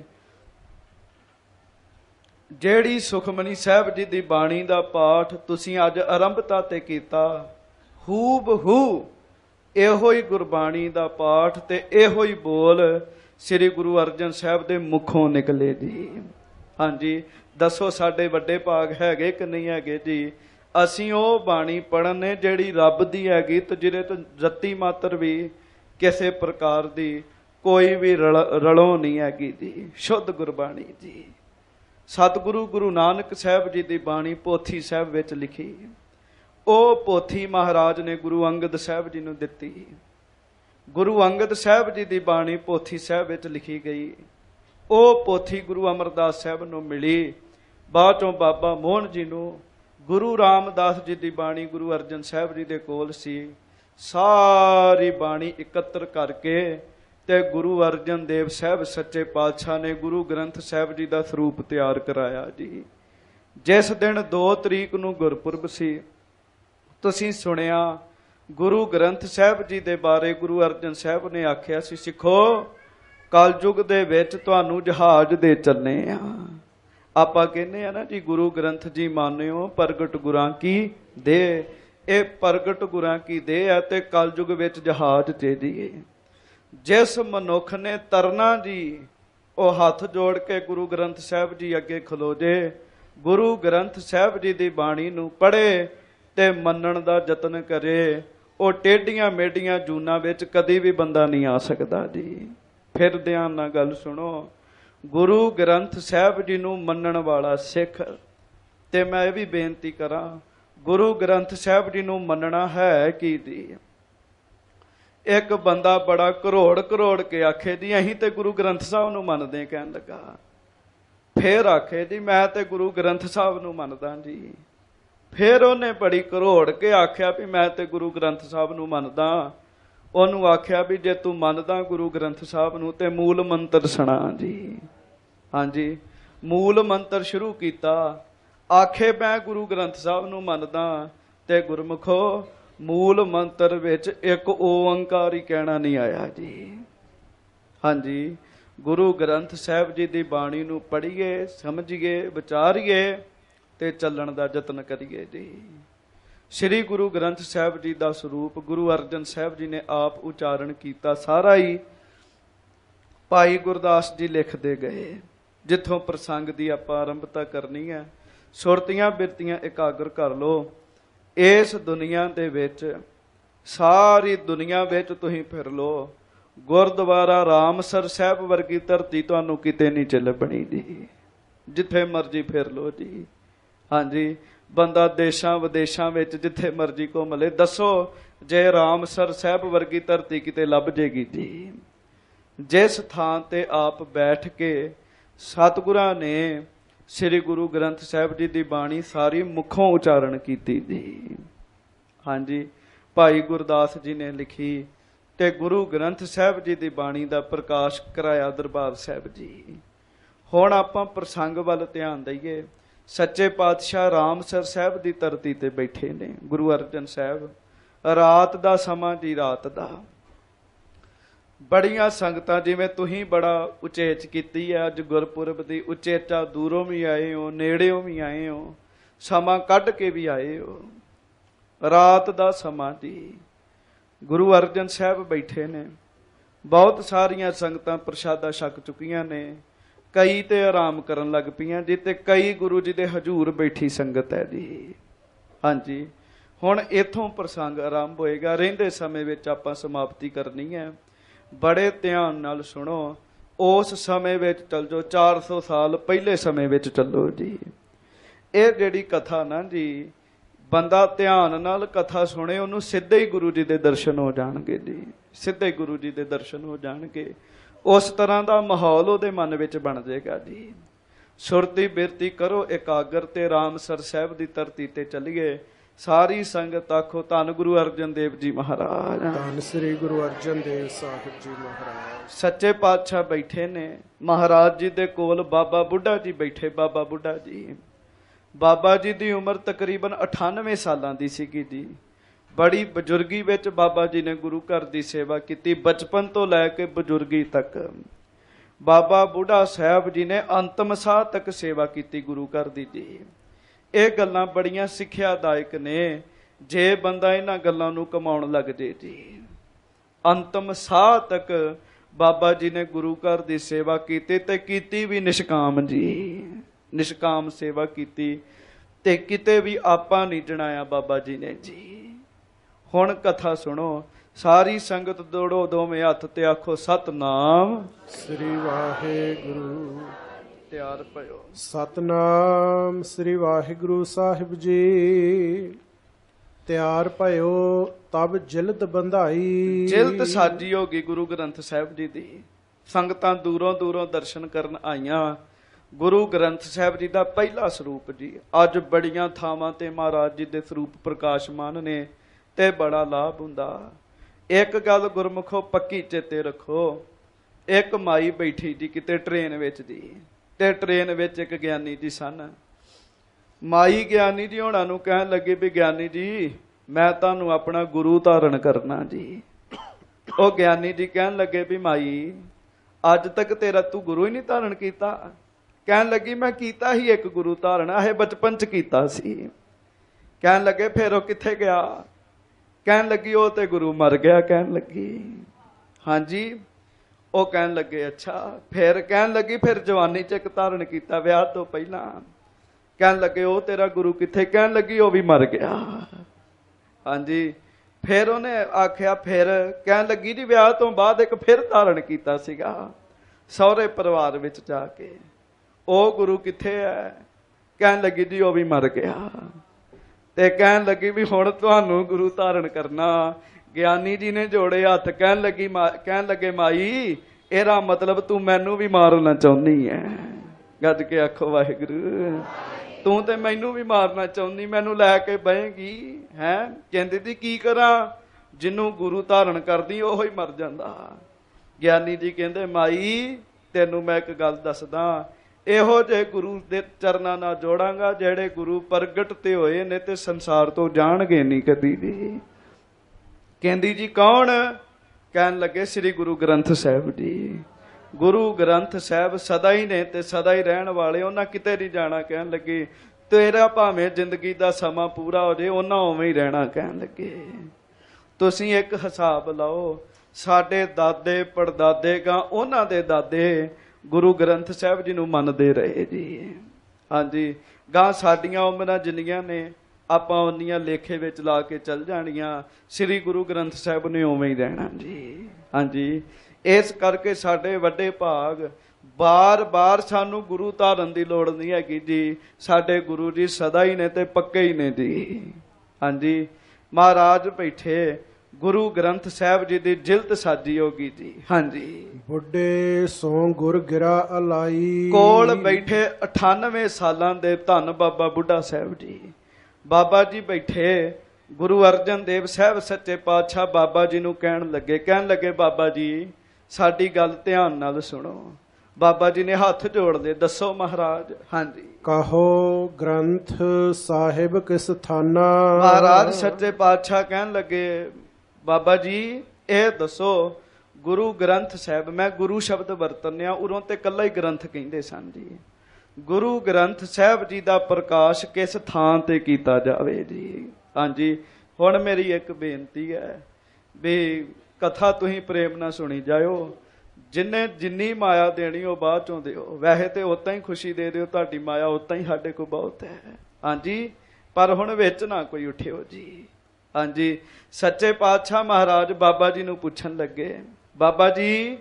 ਜਿਹੜੀ ਸੁਖਮਨੀ ਸਾਹਿਬ ਜੀ ਦੀ ਬਾਣੀ ਦਾ ਪਾਠ ਤੁਸੀਂ ਅੱਜ ਆਰੰਭਤਾ ਤੇ ਕੀਤਾ, ਹੂ ਬਹੂ ਇਹੋ ਹੀ ਗੁਰਬਾਣੀ ਦਾ ਪਾਠ ਤੇ ਇਹੋ ਹੀ ਬੋਲ ਸ੍ਰੀ ਗੁਰੂ ਅਰਜਨ ਸਾਹਿਬ ਦੇ ਮੁਖੋਂ ਨਿਕਲੇ ਜੀ। ਹਾਂਜੀ, ਦੱਸੋ ਸਾਡੇ ਵੱਡੇ ਭਾਗ ਹੈਗੇ ਕਿ ਨਹੀਂ ਹੈਗੇ ਜੀ? ਅਸੀਂ ਉਹ ਬਾਣੀ ਪੜ੍ਹਨ ਨੇ ਜਿਹੜੀ ਰੱਬ ਦੀ ਹੈਗੀ, ਤੇ ਜਿਹਦੇ ਤੋਂ ਰੱਤੀ ਮਾਤਰ ਵੀ ਕਿਸੇ ਪ੍ਰਕਾਰ ਦੀ ਕੋਈ ਵੀ ਰਲੋਂ ਨਹੀਂ ਹੈਗੀ ਜੀ। ਸ਼ੁੱਧ ਗੁਰਬਾਣੀ ਜੀ। ਸਤਿਗੁਰੂ ਗੁਰੂ ਨਾਨਕ ਸਾਹਿਬ ਜੀ ਦੀ ਬਾਣੀ ਪੋਥੀ ਸਾਹਿਬ ਵਿੱਚ ਲਿਖੀ। ਉਹ ਪੋਥੀ ਮਹਾਰਾਜ ਨੇ ਗੁਰੂ ਅੰਗਦ ਸਾਹਿਬ ਜੀ ਨੂੰ ਦਿੱਤੀ। ਗੁਰੂ ਅੰਗਦ ਸਾਹਿਬ ਜੀ ਦੀ ਬਾਣੀ ਪੋਥੀ ਸਾਹਿਬ ਵਿੱਚ ਲਿਖੀ ਗਈ। ਉਹ ਪੋਥੀ ਗੁਰੂ ਅਮਰਦਾਸ ਸਾਹਿਬ ਨੂੰ ਮਿਲੀ। ਬਾਅਦ ਚੋਂ ਬਾਬਾ ਮੋਹਨ ਜੀ ਨੂੰ ਗੁਰੂ ਰਾਮਦਾਸ ਜੀ ਦੀ ਬਾਣੀ ਗੁਰੂ ਅਰਜਨ ਸਾਹਿਬ ਜੀ ਦੇ ਕੋਲ ਸੀ। ਸਾਰੀ ਬਾਣੀ ਇਕੱਤਰ ਕਰਕੇ ਤੇ ਗੁਰੂ ਅਰਜਨ ਦੇਵ ਸਾਹਿਬ ਸੱਚੇ ਪਾਤਸ਼ਾਹ ਨੇ ਗੁਰੂ ਗ੍ਰੰਥ ਸਾਹਿਬ ਜੀ ਦਾ ਸਰੂਪ ਤਿਆਰ ਕਰਾਇਆ ਜੀ। ਜਿਸ ਦਿਨ 2 ਤਰੀਕ ਨੂੰ ਗੁਰਪੁਰਬ ਸੀ, ਤੁਸੀਂ ਸੁਣਿਆ ਗੁਰੂ ਗ੍ਰੰਥ ਸਾਹਿਬ ਜੀ ਦੇ ਬਾਰੇ ਗੁਰੂ ਅਰਜਨ ਸਾਹਿਬ ਨੇ ਆਖਿਆ ਸੀ, ਸਿੱਖੋ ਕਲਯੁਗ ਦੇ ਵਿੱਚ ਤੁਹਾਨੂੰ ਜਹਾਜ਼ ਦੇ ਚੱਲੇ ਆ। ਆਪਾਂ ਕਹਿੰਦੇ ਆ ਨਾ ਜੀ, ਗੁਰੂ ਗ੍ਰੰਥ ਜੀ ਮਾਨਿਓ ਪ੍ਰਗਟ ਗੁਰਾਂ ਕੀ ਦੇ। ਇਹ ਪ੍ਰਗਟ ਗੁਰਾਂ ਕੀ ਦੇ ਆ ਤੇ ਕਲਯੁਗ ਵਿੱਚ ਜਹਾਜ਼ ਤੇ ਜੀਏ। ਜਿਸ ਮਨੁੱਖ ਨੇ ਤਰਨਾ ਜੀ, ਉਹ ਹੱਥ ਜੋੜ ਕੇ ਗੁਰੂ ਗ੍ਰੰਥ ਸਾਹਿਬ ਜੀ ਅੱਗੇ ਖਲੋ ਜੇ, ਗੁਰੂ ਗ੍ਰੰਥ ਸਾਹਿਬ ਜੀ ਦੀ ਬਾਣੀ ਨੂੰ ਪੜ੍ਹੇ ਤੇ ਮੰਨਣ ਦਾ ਯਤਨ ਕਰੇ, ਉਹ ਟੇਢੀਆਂ ਮੇਢੀਆਂ ਜੂਨਾਂ ਵਿੱਚ ਕਦੀ ਵੀ ਬੰਦਾ ਨਹੀਂ ਆ ਸਕਦਾ ਜੀ। ਫਿਰ ਧਿਆਨ ਨਾਲ ਗੱਲ ਸੁਣੋ, ਗੁਰੂ ਗ੍ਰੰਥ ਸਾਹਿਬ ਜੀ ਨੂੰ ਮੰਨਣ ਵਾਲਾ ਸਿੱਖ, ਤੇ ਮੈਂ ਇਹ ਵੀ ਬੇਨਤੀ ਕਰਾਂ, ਗੁਰੂ ਗ੍ਰੰਥ ਸਾਹਿਬ ਜੀ ਨੂੰ ਮੰਨਣਾ ਹੈ ਕੀ ਜੀ? ਇੱਕ ਬੰਦਾ ਬੜਾ ਕਰੋੜ ਕੇ ਆਖੇ ਜੀ ਅਸੀਂ ਤੇ ਗੁਰੂ ਗ੍ਰੰਥ ਸਾਹਿਬ ਨੂੰ ਮੰਨਦੇ, ਕਹਿਣ ਲੱਗਾ। ਫੇਰ ਆਖੇ ਜੀ ਮੈਂ ਤੇ ਗੁਰੂ ਗ੍ਰੰਥ ਸਾਹਿਬ ਨੂੰ ਮੰਨਦਾ ਜੀ। ਫਿਰ ਉਹਨੇ ਬੜੀ ਕਰੋੜ ਕੇ ਆਖਿਆ ਵੀ ਮੈਂ ਤੇ ਗੁਰੂ ਗ੍ਰੰਥ ਸਾਹਿਬ ਨੂੰ ਮੰਨਦਾ। ਉਹਨੂੰ ਆਖਿਆ ਵੀ ਜੇ ਤੂੰ ਮੰਨਦਾ ਗੁਰੂ ਗ੍ਰੰਥ ਸਾਹਿਬ ਨੂੰ ਤੇ ਮੂਲ ਮੰਤਰ ਸੁਣਾ ਜੀ। ਹਾਂਜੀ, ਮੂਲ ਮੰਤਰ ਸ਼ੁਰੂ ਕੀਤਾ। ਆਖੇ ਮੈਂ ਗੁਰੂ ਗ੍ਰੰਥ ਸਾਹਿਬ ਨੂੰ ਮੰਨਦਾ, ਤੇ ਗੁਰਮੁਖੋ ਮੂਲ ਮੰਤਰ ਵਿੱਚ ਇੱਕ ਓੰਕਾਰ ਹੀ ਕਹਿਣਾ ਨਹੀਂ ਆਇਆ ਜੀ। ਹਾਂਜੀ, ਗੁਰੂ ਗ੍ਰੰਥ ਸਾਹਿਬ ਜੀ ਦੀ ਬਾਣੀ ਨੂੰ ਪੜ੍ਹੀਏ, ਸਮਝੀਏ, ਵਿਚਾਰੀਏ ਤੇ ਚੱਲਣ ਦਾ ਯਤਨ ਕਰੀਏ ਜੀ। ਸ੍ਰੀ ਗੁਰੂ ਗ੍ਰੰਥ ਸਾਹਿਬ ਜੀ ਦਾ ਸਰੂਪ ਗੁਰੂ ਅਰਜਨ ਸਾਹਿਬ ਜੀ ਨੇ ਆਪ ਉਚਾਰਨ ਕੀਤਾ। ਸਾਰਾ ਹੀ ਭਾਈ ਗੁਰਦਾਸ ਜੀ ਲਿਖਦੇ ਗਏ। ਜਿੱਥੋਂ ਪ੍ਰਸੰਗ ਦੀ ਆਪਾਂ ਆਰੰਭਤਾ ਕਰਨੀ ਹੈ, ਸੁਰਤੀਆਂ ਬਿਰਤੀਆਂ ਇਕਾਗਰ ਕਰ ਲਓ। ਇਸ ਦੁਨੀਆ ਦੇ ਵਿੱਚ, ਸਾਰੀ ਦੁਨੀਆ ਵਿੱਚ ਤੁਸੀਂ ਫਿਰ ਲਓ, ਗੁਰਦੁਆਰਾ ਰਾਮਸਰ ਸਾਹਿਬ ਵਰਗੀ ਧਰਤੀ ਤੁਹਾਨੂੰ ਕਿਤੇ ਨਹੀਂ ਚ ਲੱਭਣੀ ਜੀ। ਜਿੱਥੇ ਮਰਜੀ ਫਿਰ ਲਓ ਜੀ। ਹਾਂਜੀ, ਬੰਦਾ ਦੇਸ਼ਾਂ ਵਿਦੇਸ਼ਾਂ ਵਿੱਚ ਜਿੱਥੇ ਮਰਜੀ ਘੁੰਮ ਲੇ, ਦੱਸੋ ਜੇ ਰਾਮਸਰ ਸਾਹਿਬ ਵਰਗੀ ਧਰਤੀ ਕਿਤੇ ਲੱਭ ਜੇਗੀ ਜੀ? ਜਿਸ ਥਾਂ ਤੇ ਆਪ ਬੈਠ ਕੇ ਸਤਿਗੁਰਾਂ ਨੇ ਸ੍ਰੀ ਗੁਰੂ ਗ੍ਰੰਥ ਸਾਹਿਬ ਜੀ ਦੀ ਬਾਣੀ ਸਾਰੀ ਮੁਖੋਂ ਉਚਾਰਨ ਕੀਤੀ ਜੀ। ਹਾਂਜੀ, ਭਾਈ ਗੁਰਦਾਸ ਜੀ ਨੇ ਲਿਖੀ ਤੇ ਗੁਰੂ ਗ੍ਰੰਥ ਸਾਹਿਬ ਜੀ ਦੀ ਬਾਣੀ ਦਾ ਪ੍ਰਕਾਸ਼ ਕਰਾਇਆ ਦਰਬਾਰ ਸਾਹਿਬ ਜੀ। ਹੁਣ ਆਪਾਂ ਪ੍ਰਸੰਗ ਵੱਲ ਧਿਆਨ ਦਈਏ। ਸੱਚੇ ਪਾਤਸ਼ਾਹ ਰਾਮਸਰ ਸਾਹਿਬ ਦੀ ਧਰਤੀ ਤੇ ਬੈਠੇ ਨੇ ਗੁਰੂ ਅਰਜਨ ਸਾਹਿਬ। ਰਾਤ ਦਾ ਸਮਾਂ ਜੀ, ਰਾਤ ਦਾ। ਬੜੀਆਂ ਸੰਗਤਾਂ, ਜਿਵੇਂ ਤੁਸੀਂ ਬੜਾ ਉਚੇਚ ਕੀਤੀ ਹੈ ਅੱਜ ਗੁਰਪੁਰਬ ਦੀ, ਉਚੇਚਾ ਦੂਰੋਂ ਵੀ ਆਏ ਹੋ, ਨੇੜਿਓਂ ਵੀ ਆਏ ਹੋ, ਸਮਾਂ ਕੱਢ ਕੇ ਵੀ ਆਏ ਹੋ। ਰਾਤ ਦਾ ਸਮਾਂ ਜੀ, ਗੁਰੂ ਅਰਜਨ ਸਾਹਿਬ ਬੈਠੇ ਨੇ। ਬਹੁਤ ਸਾਰੀਆਂ ਸੰਗਤਾਂ ਪ੍ਰਸ਼ਾਦਾ ਛਕ ਚੁੱਕੀਆਂ ਨੇ, ਕਈ ਤੇ ਆਰਾਮ ਕਰਨ ਲੱਗ ਪਈਆਂ ਜੀ, ਤੇ ਕਈ ਗੁਰੂ ਜੀ ਦੇ ਹਜ਼ੂਰ ਬੈਠੀ ਸੰਗਤ ਹੈ ਜੀ। ਹਾਂਜੀ, ਹੁਣ ਇੱਥੋਂ ਪ੍ਰਸੰਗ ਆਰੰਭ ਹੋਏਗਾ। ਰਹਿੰਦੇ ਸਮੇਂ ਵਿੱਚ ਆਪਾਂ ਸਮਾਪਤੀ ਕਰਨੀ ਹੈ। ਬੜੇ ਧਿਆਨ ਨਾਲ ਸੁਣੋ। ਉਸ ਸਮੇਂ ਵਿੱਚ ਚੱਲ ਜਾਓ, 400 ਸਾਲ ਪਹਿਲੇ ਸਮੇਂ ਵਿੱਚ ਚੱਲੋ ਜੀ। ਇਹ ਜਿਹੜੀ ਕਥਾ ਨਾ ਜੀ, ਬੰਦਾ ਧਿਆਨ ਨਾਲ ਕਥਾ ਸੁਣੇ, ਉਹਨੂੰ ਸਿੱਧੇ ਹੀ ਗੁਰੂ ਜੀ ਦੇ ਦਰਸ਼ਨ ਹੋ ਜਾਣਗੇ ਜੀ, ਸਿੱਧੇ ਗੁਰੂ ਜੀ ਦੇ ਦਰਸ਼ਨ ਹੋ ਜਾਣਗੇ। ਉਸ ਤਰ੍ਹਾਂ ਦਾ ਮਾਹੌਲ ਉਹਦੇ ਮਨ ਵਿੱਚ ਬਣ ਜਾਏਗਾ ਜੀ। ਸੁਰਤੀ ਬਿਰਤੀ ਕਰੋ ਇਕਾਗਰ ਤੇ ਰਾਮਸਰ ਸਾਹਿਬ ਦੀ ਧਰਤੀ ਤੇ ਚੱਲੀਏ। ਸਾਰੀ ਸੰਗਤ ਆਖੋ ਧੰਨ ਗੁਰੂ ਅਰਜਨ ਦੇਵ ਜੀ ਮਹਾਰਾਜ। ਧੰਨ ਸ੍ਰੀ ਗੁਰੂ ਅਰਜਨ ਦੇਵ ਸਾਹਿਬ ਜੀ ਮਹਾਰਾਜ। ਸੱਚੇ ਪਾਤਸ਼ਾਹ ਬੈਠੇ ਨੇ, ਮਹਾਰਾਜ ਜੀ ਦੇ ਕੋਲ ਬਾਬਾ ਬੁੱਢਾ ਜੀ ਬੈਠੇ। ਬਾਬਾ ਬੁੱਢਾ ਜੀ, ਬਾਬਾ ਜੀ ਦੀ ਉਮਰ ਤਕਰੀਬਨ 98 ਸਾਲਾਂ ਦੀ ਸੀਗੀ ਜੀ। ਬੜੀ ਬਜ਼ੁਰਗੀ ਵਿੱਚ ਬਾਬਾ ਜੀ ਨੇ ਗੁਰੂ ਘਰ ਦੀ ਸੇਵਾ ਕੀਤੀ, ਬਚਪਨ ਤੋਂ ਲੈ ਕੇ ਬਜ਼ੁਰਗੀ ਤੱਕ। ਬਾਬਾ ਬੁੱਢਾ ਸਾਹਿਬ ਜੀ ਨੇ ਅੰਤਮ ਸਾਹ ਤੱਕ ਸੇਵਾ ਕੀਤੀ ਗੁਰੂ ਘਰ ਦੀ ਜੀ। ਇਹ ਗੱਲਾਂ ਬੜੀਆਂ ਸਿੱਖਿਆਦਾਇਕ ਨੇ, ਜੇ ਬੰਦਾ ਇਹਨਾਂ ਗੱਲਾਂ ਨੂੰ ਕਮਾਉਣ ਲੱਗ ਜੇ ਜੀ। ਅੰਤਮ ਸਾਹ ਤੱਕ ਬਾਬਾ ਜੀ ਨੇ ਗੁਰੂ ਘਰ ਦੀ ਸੇਵਾ ਕੀਤੀ, ਤੇ ਕੀਤੀ ਵੀ ਨਿਸ਼ਕਾਮ ਜੀ, ਨਿਸ਼ਕਾਮ ਸੇਵਾ ਕੀਤੀ, ਤੇ ਕਿਤੇ ਵੀ ਆਪਾ ਨਹੀਂ ਜਣਾਇਆ ਬਾਬਾ ਜੀ ਨੇ ਜੀ। ਹੁਣ ਕਥਾ ਸੁਣੋ, ਸਾਰੀ ਸੰਗਤ ਦੋੜੋ ਦੋਵੇਂ ਹੱਥ ਤੇ ਆਖੋ ਸਤਨਾਮ ਸ੍ਰੀ ਵਾਹਿਗੁਰੂ। ਤਿਆਰ ਭਇਓ। ਸਤਨਾਮ ਸ੍ਰੀ ਵਾਹਿਗੁਰੂ ਸਾਹਿਬ ਜੀ। ਤਿਆਰ ਭਇਓ ਤਬ ਜਿਲਦ ਬੰਧਾਈ। ਜਿਲਦ ਸਾਜੀ ਹੋ ਗਈ ਗੁਰੂ ਗ੍ਰੰਥ ਸਾਹਿਬ ਜੀ ਦੀ। ਸੰਗਤਾਂ ਦੂਰੋਂ ਦੂਰੋਂ ਦਰਸ਼ਨ ਕਰਨ ਆਈਆਂ। ਗੁਰੂ ਗ੍ਰੰਥ ਸਾਹਿਬ ਜੀ ਦਾ ਪਹਿਲਾ ਸਰੂਪ ਜੀ। ਅੱਜ ਬੜੀਆਂ ਥਾਵਾਂ ਤੇ ਮਹਾਰਾਜ ਜੀ ਦੇ ਸਰੂਪ ਪ੍ਰਕਾਸ਼ਮਾਨ ਨੇ, ਤੇ ਬੜਾ ਲਾਭ ਹੁੰਦਾ। ਇੱਕ ਗੱਲ ਗੁਰਮੁਖੋ ਪੱਕੀ ਚੇਤੇ ਰੱਖੋ, ਇੱਕ ਮਾਈ ਬੈਠੀ ਜੀ ਕਿਤੇ ਟ੍ਰੇਨ ਵਿੱਚ ਜੀ, ਤੇ ਟ੍ਰੇਨ ਵਿੱਚ ਇੱਕ ਗਿਆਨੀ ਜੀ ਸਨ। ਮਾਈ ਗਿਆਨੀ ਜੀ ਹੋਣਾ ਨੂੰ ਕਹਿਣ ਲੱਗੇ ਵੀ ਗਿਆਨੀ ਜੀ ਮੈਂ ਤੁਹਾਨੂੰ ਆਪਣਾ ਗੁਰੂ ਧਾਰਨ ਕਰਨਾ ਜੀ। ਉਹ ਗਿਆਨੀ ਜੀ ਕਹਿਣ ਲੱਗੇ ਵੀ ਮਾਈ ਅੱਜ ਤੱਕ ਤੇਰਾ ਤੂੰ ਗੁਰੂ ਹੀ ਨਹੀਂ ਧਾਰਨ ਕੀਤਾ। ਕਹਿਣ ਲੱਗੀ ਮੈਂ ਕੀਤਾ ਹੀ ਇੱਕ ਗੁਰੂ ਧਾਰਨ, ਇਹ ਬਚਪਨ ਚ ਕੀਤਾ ਸੀ। ਕਹਿਣ ਲੱਗੇ ਫਿਰ ਉਹ ਕਿੱਥੇ ਗਿਆ? ਕਹਿਣ ਲੱਗੀ ਉਹ ਤੇ ਗੁਰੂ ਮਰ ਗਿਆ। ਕਹਿਣ ਲੱਗੀ ਹਾਂਜੀ। ਉਹ ਕਹਿਣ ਲੱਗੇ ਅੱਛਾ। ਫਿਰ ਕਹਿਣ ਲੱਗੀ ਫਿਰ ਜਵਾਨੀ ਚ ਇੱਕ ਧਾਰਨ ਕੀਤਾ ਵਿਆਹ ਤੋਂ ਪਹਿਲਾਂ। ਕਹਿਣ ਲੱਗੇ ਉਹ ਤੇਰਾ ਗੁਰੂ ਕਿੱਥੇ? ਕਹਿਣ ਲੱਗੀ ਉਹ ਵੀ ਮਰ ਗਿਆ। ਹਾਂਜੀ। ਫਿਰ ਉਹਨੇ ਆਖਿਆ ਫਿਰ? ਕਹਿਣ ਲੱਗੀ ਜੀ ਵਿਆਹ ਤੋਂ ਬਾਅਦ ਇੱਕ ਫਿਰ ਧਾਰਨ ਕੀਤਾ ਸੀਗਾ ਸਹੁਰੇ ਪਰਿਵਾਰ ਵਿੱਚ ਜਾ ਕੇ। ਉਹ ਗੁਰੂ ਕਿੱਥੇ ਹੈ? ਕਹਿਣ ਲੱਗੀ ਜੀ ਉਹ ਵੀ ਮਰ ਗਿਆ। ਤੇ ਕਹਿਣ ਲੱਗੀ ਵੀ ਹੁਣ ਤੁਹਾਨੂੰ ਗੁਰੂ ਧਾਰਨ ਕਰਨਾ। ਗਿਆਨੀ ਜੀ ਨੇ ਜੋੜੇ ਹੱਥ। ਕਹਿਣ ਲੱਗੇ ਮਾਈ ਇਹਦਾ ਮਤਲਬ ਤੂੰ ਮੈਨੂੰ ਵੀ ਮਾਰਨਾ ਚਾਹੁੰਦੀ ਹੈ। ਗੱਜ ਕੇ ਆਖੋ ਵਾਹਿਗੁਰੂ। ਤੂੰ ਤੇ ਮੈਨੂੰ ਵੀ ਮਾਰਨਾ ਚਾਹੁੰਦੀ, ਮੈਨੂੰ ਲੈ ਕੇ ਬਹੇਗੀ ਹੈ? ਕਹਿੰਦੀ ਦੀ ਕੀ ਕਰਾਂ, ਜਿਹਨੂੰ ਗੁਰੂ ਧਾਰਨ ਕਰਦੀ ਉਹ ਹੀ ਮਰ ਜਾਂਦਾ। ਗਿਆਨੀ ਜੀ ਕਹਿੰਦੇ ਮਾਈ ਤੈਨੂੰ ਮੈਂ ਇੱਕ ਗੱਲ ਦੱਸਦਾ, ਇਹੋ ਜਿਹੇ ਗੁਰੂ ਦੇ ਚਰਨਾਂ ਨਾਲ ਜੋੜਾਂਗਾ ਜਿਹੜੇ ਗੁਰੂ ਪ੍ਰਗਟ ਤੇ ਹੋਏ ਨੇ ਤੇ ਸੰਸਾਰ ਤੋਂ ਜਾਣਗੇ ਨਹੀਂ ਕਦੀ ਵੀ। ਕਹਿੰਦੀ ਜੀ ਕੌਣ? ਕਹਿਣ ਲੱਗੇ ਸ੍ਰੀ ਗੁਰੂ ਗ੍ਰੰਥ ਸਾਹਿਬ ਜੀ। ਗੁਰੂ ਗ੍ਰੰਥ ਸਾਹਿਬ ਸਦਾ ਹੀ ਨੇ ਤੇ ਸਦਾ ਹੀ ਰਹਿਣ ਵਾਲੇ, ਉਹਨਾਂ ਕਿਤੇ ਨਹੀਂ ਜਾਣਾ। ਕਹਿਣ ਲੱਗੇ ਤੇਰਾ ਭਾਵੇਂ ਜ਼ਿੰਦਗੀ ਦਾ ਸਮਾਂ ਪੂਰਾ ਹੋ ਜਾਏ ਉਹਨਾਂ ਉਵੇਂ ਹੀ ਰਹਿਣਾ। ਕਹਿਣ ਲੱਗੇ ਤੁਸੀਂ ਇੱਕ ਹਿਸਾਬ ਲਾਓ, ਸਾਡੇ ਦਾਦੇ ਪੜਦਾਦੇ ਗਾਂ ਉਹਨਾਂ ਦੇ ਦਾਦੇ ਗੁਰੂ ਗ੍ਰੰਥ ਸਾਹਿਬ ਜੀ ਨੂੰ ਮੰਨਦੇ ਰਹੇ ਜੀ। ਹਾਂਜੀ। ਗਾਂ ਸਾਡੀਆਂ ਉਮਰਾਂ ਜਿੰਨੀਆਂ ਨੇ ਆਪਾਂ ਉਨੀਆਂ ਲੇਖੇ ਵਿੱਚ ਲਾ ਕੇ ਚੱਲ ਜਾਣੀਆਂ। ਸ੍ਰੀ ਗੁਰੂ ਗ੍ਰੰਥ ਸਾਹਿਬ ਨੇ ਉਵੇਂ ਹੀ ਰਹਿਣਾ ਜੀ। ਹਾਂਜੀ। ਇਸ ਕਰਕੇ ਸਾਡੇ ਵੱਡੇ ਭਾਗ ਬਾਰ-ਬਾਰ ਸਾਨੂੰ ਗੁਰੂ ਧਾਰਨ ਦੀ ਲੋੜ ਨਹੀਂ ਹੈਗੀ ਜੀ। ਸਾਡੇ ਗੁਰੂ ਜੀ ਸਦਾ ਹੀ ਨੇ ਤੇ ਪੱਕੇ ਹੀ ਨੇ ਜੀ। ਹਾਂਜੀ। ਮਹਾਰਾਜ ਬੈਠੇ, ਗੁਰੂ ਗ੍ਰੰਥ ਸਾਹਿਬ ਜੀ ਦੀ ਜਿਲਦ ਸਾਜੀ ਹੋਗੀ ਜੀ। ਹਾਂਜੀ। ਬੁੱਢੇ ਸੋ ਗੁਰ ਗਿਰਾ ਅਲਾਈ। ਕੋਲ ਬੈਠੇ 98 ਸਾਲਾਂ ਦੇ ਧੰਨ ਬਾਬਾ ਬੁੱਢਾ ਸਾਹਿਬ ਜੀ। ਬਾਬਾ ਜੀ ਬੈਠੇ, ਗੁਰੂ ਅਰਜਨ ਦੇਵ ਸਾਹਿਬ ਸੱਚੇ ਪਾਤਸ਼ਾਹ ਬਾਬਾ ਜੀ ਨੂੰ ਕਹਿਣ ਲੱਗੇ ਬਾਬਾ ਜੀ ਸਾਡੀ ਗੱਲ ਧਿਆਨ ਨਾਲ ਸੁਣੋ। ਬਾਬਾ ਜੀ ਨੇ ਹੱਥ ਜੋੜ ਲਏ। ਦੱਸੋ ਮਹਾਰਾਜ। ਹਾਂਜੀ। ਕਹੋ ਗ੍ਰੰਥ ਸਾਹਿਬ ਕਿਸ ਥਾਨਾ। ਮਹਾਰਾਜ ਸੱਚੇ ਪਾਤਸ਼ਾਹ ਕਹਿਣ ਲੱਗੇ ਬਾਬਾ ਜੀ ਇਹ ਦੱਸੋ ਗੁਰੂ ਗ੍ਰੰਥ ਸਾਹਿਬ, ਮੈਂ ਗੁਰੂ ਸ਼ਬਦ ਵਰਤਨਿਆ ਉਰੋਂ ਤੇ ਇਕੱਲਾ ਹੀ ਗ੍ਰੰਥ ਕਹਿੰਦੇ ਸਨ ਜੀ। ਗੁਰੂ ਗ੍ਰੰਥ ਸਾਹਿਬ ਜੀ ਦਾ ਪ੍ਰਕਾਸ਼ ਕਿਸ ਥਾਂ ਤੇ ਕੀਤਾ ਜਾਵੇ ਜੀ। ਹਾਂਜੀ। ਹੁਣ ਮੇਰੀ ਇੱਕ ਬੇਨਤੀ ਹੈ ਵੀ ਕਥਾ ਤੁਸੀਂ ਪ੍ਰੇਮ ਨਾਲ ਸੁਣੀ ਜਾਇਓ। ਜਿੰਨੇ ਜਿੰਨੀ ਮਾਇਆ ਦੇਣੀ ਉਹ ਬਾਅਦ ਚੋਂ ਦਿਓ। ਵੈਸੇ ਤੇ ਉਤਾਂ ਹੀ ਖੁਸ਼ੀ ਦੇ ਦਿਓ, ਤੁਹਾਡੀ ਮਾਇਆ ਉਤਾਂ ਹੀ ਸਾਡੇ ਕੋਲ ਬਹੁਤ ਹੈ। ਹਾਂਜੀ। ਪਰ ਹੁਣ ਵਿੱਚ ਨਾ ਕੋਈ ਉੱਠਿਓ ਜੀ। ਹਾਂਜੀ। ਸੱਚੇ ਪਾਤਸ਼ਾਹ ਮਹਾਰਾਜ ਬਾਬਾ ਜੀ ਨੂੰ ਪੁੱਛਣ ਲੱਗੇ ਬਾਬਾ ਜੀ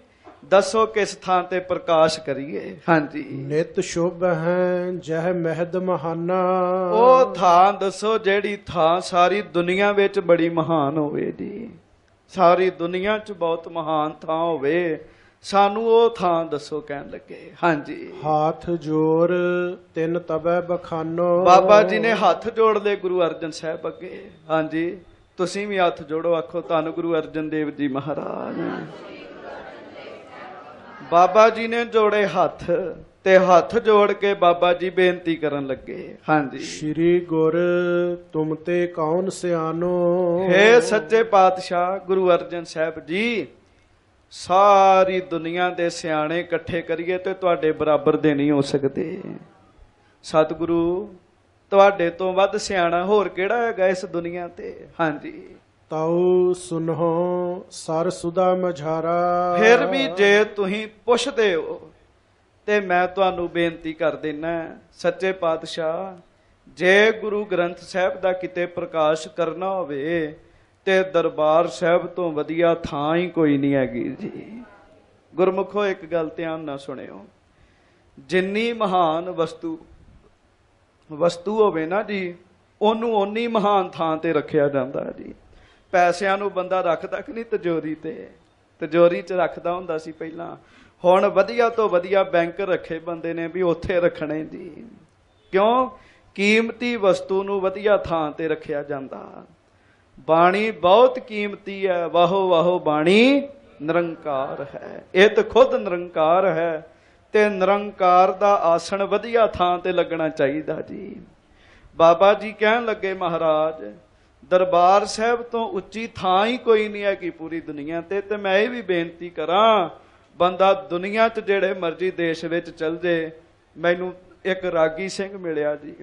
ਦੱਸੋ ਕਿਸ ਥਾਂ ਤੇ ਪ੍ਰਕਾਸ਼ ਕਰੀਏ। ਹਾਂਜੀ, ਨਿਤ ਸ਼ੁਭ ਹੈ ਜਹ ਮਹਿਦ ਮਹਾਨਾ। ਉਹ ਥਾਂ ਦੱਸੋ ਜਿਹੜੀ ਥਾਂ ਸਾਰੀ ਦੁਨੀਆ ਵਿੱਚ ਬੜੀ ਮਹਾਨ ਹੋਵੇ ਜੀ, ਸਾਰੀ ਦੁਨੀਆ 'ਚ ਬਹੁਤ ਮਹਾਨ ਥਾਂ ਹੋਵੇ, ਸਾਨੂੰ ਉਹ ਥਾਂ ਦੱਸੋ ਕਹਿਣ ਲੱਗੇ। ਹਾਂਜੀ, ਹਾਥ ਜੋਰ ਤਿੰਨ ਤਬੈ ਬਖਾਨੋ। ਬਾਬਾ ਜੀ ਨੇ ਹੱਥ ਜੋੜ ਲਏ ਗੁਰੂ ਅਰਜਨ ਸਾਹਿਬ ਅੱਗੇ। ਹਾਂਜੀ, ਤੁਸੀਂ ਵੀ ਹੱਥ ਜੋੜੋ, ਆਖੋ ਧੰਨ ਗੁਰੂ ਅਰਜਨ ਦੇਵ ਜੀ ਮਹਾਰਾਜ। ਬਾਬਾ ਜੀ ਨੇ ਜੋੜੇ ਹੱਥ ਤੇ ਹੱਥ ਜੋੜ ਕੇ ਬਾਬਾ ਜੀ ਬੇਨਤੀ ਕਰਨ ਲੱਗੇ। ਹਾਂਜੀ, ਸ਼੍ਰੀ ਗੁਰ ਤੁਮ ਤੇ ਕੌਣ ਸਿਆਨੋ। ਹੇ ਸੱਚੇ ਪਾਤਸ਼ਾਹ ਗੁਰੂ ਅਰਜਨ ਸਾਹਿਬ ਜੀ, ਸਾਰੀ ਦੁਨੀਆ ਦੇ ਸਿਆਣੇ ਇਕੱਠੇ ਕਰੀਏ ਤੇ ਤੁਹਾਡੇ ਬਰਾਬਰ ਦੇ ਨਹੀਂ ਹੋ ਸਕਦੇ। ਸਤਿਗੁਰੂ, ਤੁਹਾਡੇ ਤੋਂ ਵੱਧ ਸਿਆਣਾ ਹੋਰ ਕਿਹੜਾ ਹੈਗਾ ਇਸ ਦੁਨੀਆ ਤੇ। ਹਾਂਜੀ, ਤਾਉ ਸੁਨਹੁ ਸਰ ਸੁਦਾ ਮਝਾਰਾ। ਫਿਰ ਵੀ ਜੇ ਤੁਸੀਂ ਪੁੱਛਦੇ ਹੋ ਤੇ ਮੈਂ ਤੁਹਾਨੂੰ ਬੇਨਤੀ ਕਰ ਦੇਣਾ, ਸੱਚੇ ਪਾਤਸ਼ਾਹ, ਜੇ ਗੁਰੂ ਗ੍ਰੰਥ ਸਾਹਿਬ ਦਾ ਕਿਤੇ ਪ੍ਰਕਾਸ਼ ਕਰਨਾ ਹੋਵੇ ਤੇ ਦਰਬਾਰ ਸਾਹਿਬ ਤੋਂ ਵਧੀਆ ਥਾਂ ਹੀ ਕੋਈ ਨਹੀਂ ਹੈਗੀ ਜੀ। ਗੁਰਮੁਖੋ ਇੱਕ ਗੱਲ ਧਿਆਨ ਨਾਲ ਸੁਣਿਓ, ਜਿੰਨੀ ਮਹਾਨ ਵਸਤੂ ਹੋਵੇ ਨਾ ਜੀ, ਉਹਨੂੰ ਓਨੀ ਮਹਾਨ ਥਾਂ ਤੇ ਰੱਖਿਆ ਜਾਂਦਾ ਜੀ। ਪੈਸਿਆਂ ਨੂੰ ਬੰਦਾ ਰੱਖਦਾ ਕਿ ਨਹੀਂ ਤਿਜੋਰੀ ਤੇ, ਤਿਜੋਰੀ 'ਚ ਰੱਖਦਾ ਹੁੰਦਾ ਸੀ ਪਹਿਲਾਂ। ਹੁਣ ਵਧੀਆ ਤੋਂ ਵਧੀਆ ਬੈਂਕ ਰੱਖੇ ਬੰਦੇ ਨੇ ਵੀ ਉੱਥੇ ਰੱਖਣੇ ਜੀ। ਕਿਉਂ? ਕੀਮਤੀ ਵਸਤੂ ਨੂੰ ਵਧੀਆ ਥਾਂ ਤੇ ਰੱਖਿਆ ਜਾਂਦਾ। ਬਾਣੀ ਬਹੁਤ ਕੀਮਤੀ ਹੈ, ਵਾਹੋ ਵਾਹੋ ਬਾਣੀ ਨਿਰੰਕਾਰ ਹੈ। ਇਹ ਤਾਂ ਖੁਦ ਨਿਰੰਕਾਰ ਹੈ ਤੇ ਨਿਰੰਕਾਰ ਦਾ ਆਸਣ ਵਧੀਆ ਥਾਂ ਤੇ ਲੱਗਣਾ ਚਾਹੀਦਾ ਜੀ। ਬਾਬਾ ਜੀ ਕਹਿਣ ਲੱਗੇ, ਮਹਾਰਾਜ ਦਰਬਾਰ ਸਾਹਿਬ ਤੋਂ ਉੱਚੀ ਥਾਂ ਹੀ ਕੋਈ ਨਹੀਂ ਹੈਗੀ ਪੂਰੀ ਦੁਨੀਆ ਤੇ ਮੈਂ ਇਹ ਵੀ ਬੇਨਤੀ ਕਰਾਂ, ਬੰਦਾ ਦੁਨੀਆ 'ਚ ਜਿਹੜੇ ਮਰਜ਼ੀ ਦੇਸ਼ ਵਿੱਚ ਚਲ ਜੇ। ਮੈਨੂੰ ਇੱਕ ਰਾਗੀ ਸਿੰਘ ਮਿਲਿਆ ਜੀ,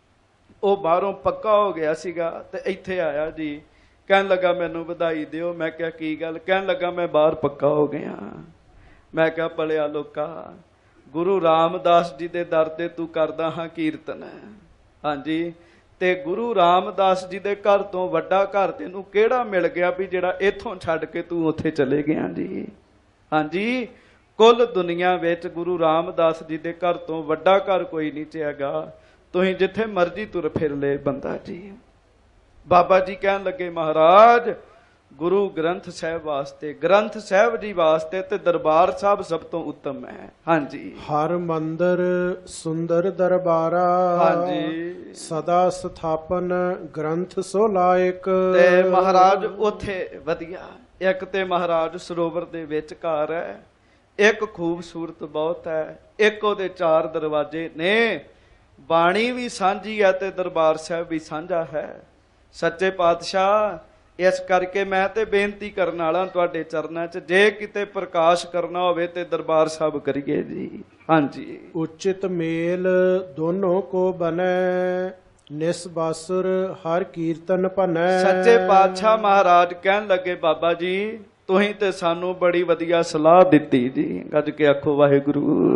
ਉਹ ਬਾਹਰੋਂ ਪੱਕਾ ਹੋ ਗਿਆ ਸੀਗਾ ਤੇ ਇੱਥੇ ਆਇਆ ਜੀ, ਕਹਿਣ ਲੱਗਾ ਮੈਨੂੰ ਵਧਾਈ ਦਿਓ। ਮੈਂ ਕਿਹਾ ਕੀ ਗੱਲ? ਕਹਿਣ ਲੱਗਾ ਮੈਂ ਬਾਹਰ ਪੱਕਾ ਹੋ ਗਿਆ। ਮੈਂ ਕਿਹਾ ਭਲਿਆ ਲੋਕਾ, ਗੁਰੂ ਰਾਮਦਾਸ ਜੀ ਦੇ ਦਰ ਤੇ ਤੂੰ ਕਰਦਾ ਹਾਂ ਕੀਰਤਨ। ਹਾਂਜੀ, ਤੇ ਗੁਰੂ ਰਾਮਦਾਸ ਜੀ ਦੇ ਘਰ ਤੋਂ ਵੱਡਾ ਘਰ ਤੈਨੂੰ ਕਿਹੜਾ ਮਿਲ ਗਿਆ ਵੀ ਜਿਹੜਾ ਇੱਥੋਂ ਛੱਡ ਕੇ ਤੂੰ ਉੱਥੇ ਚਲੇ ਗਿਆ ਜੀ। ਹਾਂਜੀ, ਕੁੱਲ ਦੁਨੀਆ ਵਿੱਚ ਗੁਰੂ ਰਾਮਦਾਸ ਜੀ ਦੇ ਘਰ ਤੋਂ ਵੱਡਾ ਘਰ ਕੋਈ ਨਹੀਂ ਹੈਗਾ। ਤੁਸੀਂ ਜਿੱਥੇ ਮਰਜ਼ੀ ਤੁਰ ਫਿਰ ਲੈ ਬੰਦਾ ਜੀ। ਬਾਬਾ ਜੀ ਕਹਿਣ ਲੱਗੇ, ਮਹਾਰਾਜ ਗੁਰੂ ਗ੍ਰੰਥ ਸਾਹਿਬ ਵਾਸਤੇ, ਗ੍ਰੰਥ ਸਾਹਿਬ ਜੀ ਵਾਸਤੇ ਤੇ ਦਰਬਾਰ ਸਾਹਿਬ ਸਭ ਤੋਂ ਉੱਤਮ ਹੈ। ਹਾਂਜੀ, ਹਰ ਮੰਦਰ ਸੁੰਦਰ ਦਰਬਾਰਾ। ਹਾਂਜੀ, ਸਦਾ ਸਥਾਪਨ ਗ੍ਰੰਥ ਸੋ ਲਾਇਕ। ਤੇ ਮਹਾਰਾਜ ਉੱਥੇ ਵਧੀਆ, ਇੱਕ ਤੇ ਮਹਾਰਾਜ ਸਰੋਵਰ ਦੇ ਵਿੱਚ ਘਰ ਹੈ, ਇੱਕ ਖੂਬਸੂਰਤ ਬਹੁਤ ਹੈ, ਇੱਕ ਉਹਦੇ 4 ਦਰਵਾਜ਼ੇ ਨੇ। ਬਾਣੀ ਵੀ ਸਾਂਝੀ ਹੈ ਤੇ ਦਰਬਾਰ ਸਾਹਿਬ ਵੀ ਸਾਂਝਾ ਹੈ। ਸੱਚੇ ਪਾਤਸ਼ਾਹ, ਇਸ ਕਰਕੇ ਮੈਂ ਤੇ ਬੇਨਤੀ ਕਰਨ ਵਾਲਾ ਤੁਹਾਡੇ ਚਰਨਾਂ 'ਚ, ਜੇ ਕਿਤੇ ਪ੍ਰਕਾਸ਼ ਕਰਨਾ ਹੋਵੇ ਤੇ ਦਰਬਾਰ ਸਾਹਿਬ ਕਰੀਏ ਜੀ। ਹਾਂਜੀ, ਉਚਿਤ ਮੇਲ ਦੋਨੋਂ ਕੋ ਬਨੈ, ਨਿਸ ਬਾਸੁਰ ਹਰ ਕੀਰਤਨ ਭਨੈ। ਸੱਚੇ ਪਾਤਸ਼ਾਹ ਮਹਾਰਾਜ ਕਹਿਣ ਲੱਗੇ, ਬਾਬਾ ਜੀ ਤੁਸੀਂ ਤੇ ਸਾਨੂੰ ਬੜੀ ਵਧੀਆ ਸਲਾਹ ਦਿੱਤੀ ਜੀ। ਗੱਜ ਕੇ ਆਖੋ ਵਾਹਿਗੁਰੂ।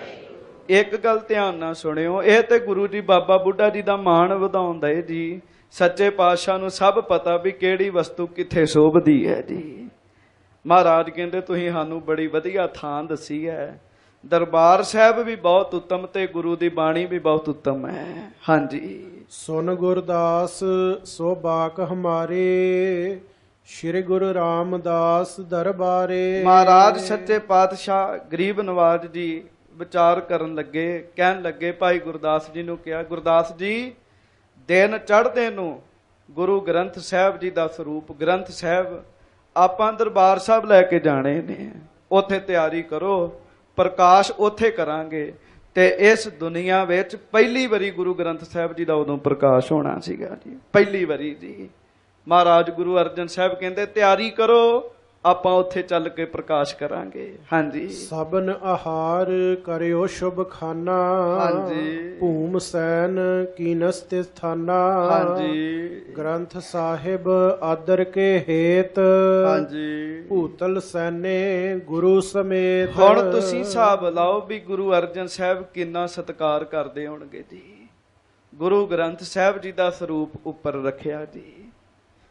ਇੱਕ ਗੱਲ ਧਿਆਨ ਨਾਲ ਸੁਣਿਓ, ਇਹ ਤੇ ਗੁਰੂ ਜੀ ਬਾਬਾ ਬੁੱਢਾ ਜੀ ਦਾ ਮਾਣ ਵਧਾਉਂਦਾ ਹੈ ਜੀ। ਸੱਚੇ ਪਾਤਸ਼ਾਹ ਨੂੰ ਸਭ ਪਤਾ ਵੀ ਕਿਹੜੀ ਵਸਤੂ ਕਿੱਥੇ ਸ਼ੋਭਦੀ ਹੈ ਜੀ। ਮਹਾਰਾਜ ਕਹਿੰਦੇ ਤੁਸੀਂ ਸਾਨੂੰ ਬੜੀ ਵਧੀਆ ਥਾਂ ਦੱਸੀ ਹੈ। ਦਰਬਾਰ ਸਾਹਿਬ ਵੀ ਬਹੁਤ ਉੱਤਮ ਤੇ ਗੁਰੂ ਦੀ ਬਾਣੀ ਵੀ ਬਹੁਤ ਉੱਤਮ ਹੈ। ਹਾਂਜੀ, ਸੁਨ ਗੁਰਦਾਸ ਸੋ ਬਾਕ ਹਮਾਰੇ, ਸ਼੍ਰੀ ਗੁਰੂ ਰਾਮਦਾਸ ਦਰਬਾਰੇ। ਮਹਾਰਾਜ ਸੱਚੇ ਪਾਤਸ਼ਾਹ ਗਰੀਬ ਨਵਾਜ ਜੀ ਵਿਚਾਰ ਕਰਨ ਲੱਗੇ, ਕਹਿਣ ਲੱਗੇ, ਭਾਈ ਗੁਰਦਾਸ ਜੀ ਨੂੰ ਕਿਹਾ, ਗੁਰਦਾਸ ਜੀ ਦਿਨ ਚੜ੍ਹਦੇ ਨੂੰ ਗੁਰੂ ਗ੍ਰੰਥ ਸਾਹਿਬ ਜੀ ਦਾ ਸਰੂਪ ਗ੍ਰੰਥ ਸਾਹਿਬ ਆਪਾਂ ਦਰਬਾਰ ਸਾਹਿਬ ਲੈ ਕੇ ਜਾਣੇ ਨੇ, ਉੱਥੇ ਤਿਆਰੀ ਕਰੋ, ਪ੍ਰਕਾਸ਼ ਉੱਥੇ ਕਰਾਂਗੇ। ਤੇ ਇਸ ਦੁਨੀਆ ਵਿੱਚ ਪਹਿਲੀ ਵਾਰੀ ਗੁਰੂ ਗ੍ਰੰਥ ਸਾਹਿਬ ਜੀ ਦਾ ਉਦੋਂ ਪ੍ਰਕਾਸ਼ ਹੋਣਾ ਸੀਗਾ ਜੀ, ਪਹਿਲੀ ਵਾਰੀ ਜੀ। ਮਹਾਰਾਜ ਗੁਰੂ ਅਰਜਨ ਸਾਹਿਬ ਕਹਿੰਦੇ ਤਿਆਰੀ ਕਰੋ, ਆਪਾਂ ਉੱਥੇ ਚੱਲ ਕੇ ਪ੍ਰਕਾਸ਼ ਕਰਾਂਗੇ। ਹਾਂਜੀ, ਸਭਨ ਆਹਾਰ ਕਰਿਓ ਸ਼ੁਭ ਖਾਨਾ। ਹਾਂਜੀ, ਭੂਮ ਸੈਨ ਕੀਨਸ ਤੇ ਸਥਾਨਾ। ਹਾਂਜੀ, ਗ੍ਰੰਥ ਸਾਹਿਬ ਆਦਰ ਕੇ ਹੇਤ। ਹਾਂਜੀ, ਭੂਤਲ ਸੈਨੇ ਗੁਰੂ ਸਮੇਤ। ਹੁਣ ਤੁਸੀਂ ਹਿਸਾਬ ਲਾਓ ਵੀ ਗੁਰੂ ਅਰਜਨ ਸਾਹਿਬ ਕਿੰਨਾ ਸਤਿਕਾਰ ਕਰਦੇ ਹੋਣਗੇ ਜੀ। ਗੁਰੂ ਗ੍ਰੰਥ ਸਾਹਿਬ ਜੀ ਦਾ ਸਰੂਪ ਉੱਪਰ ਰੱਖਿਆ ਜੀ।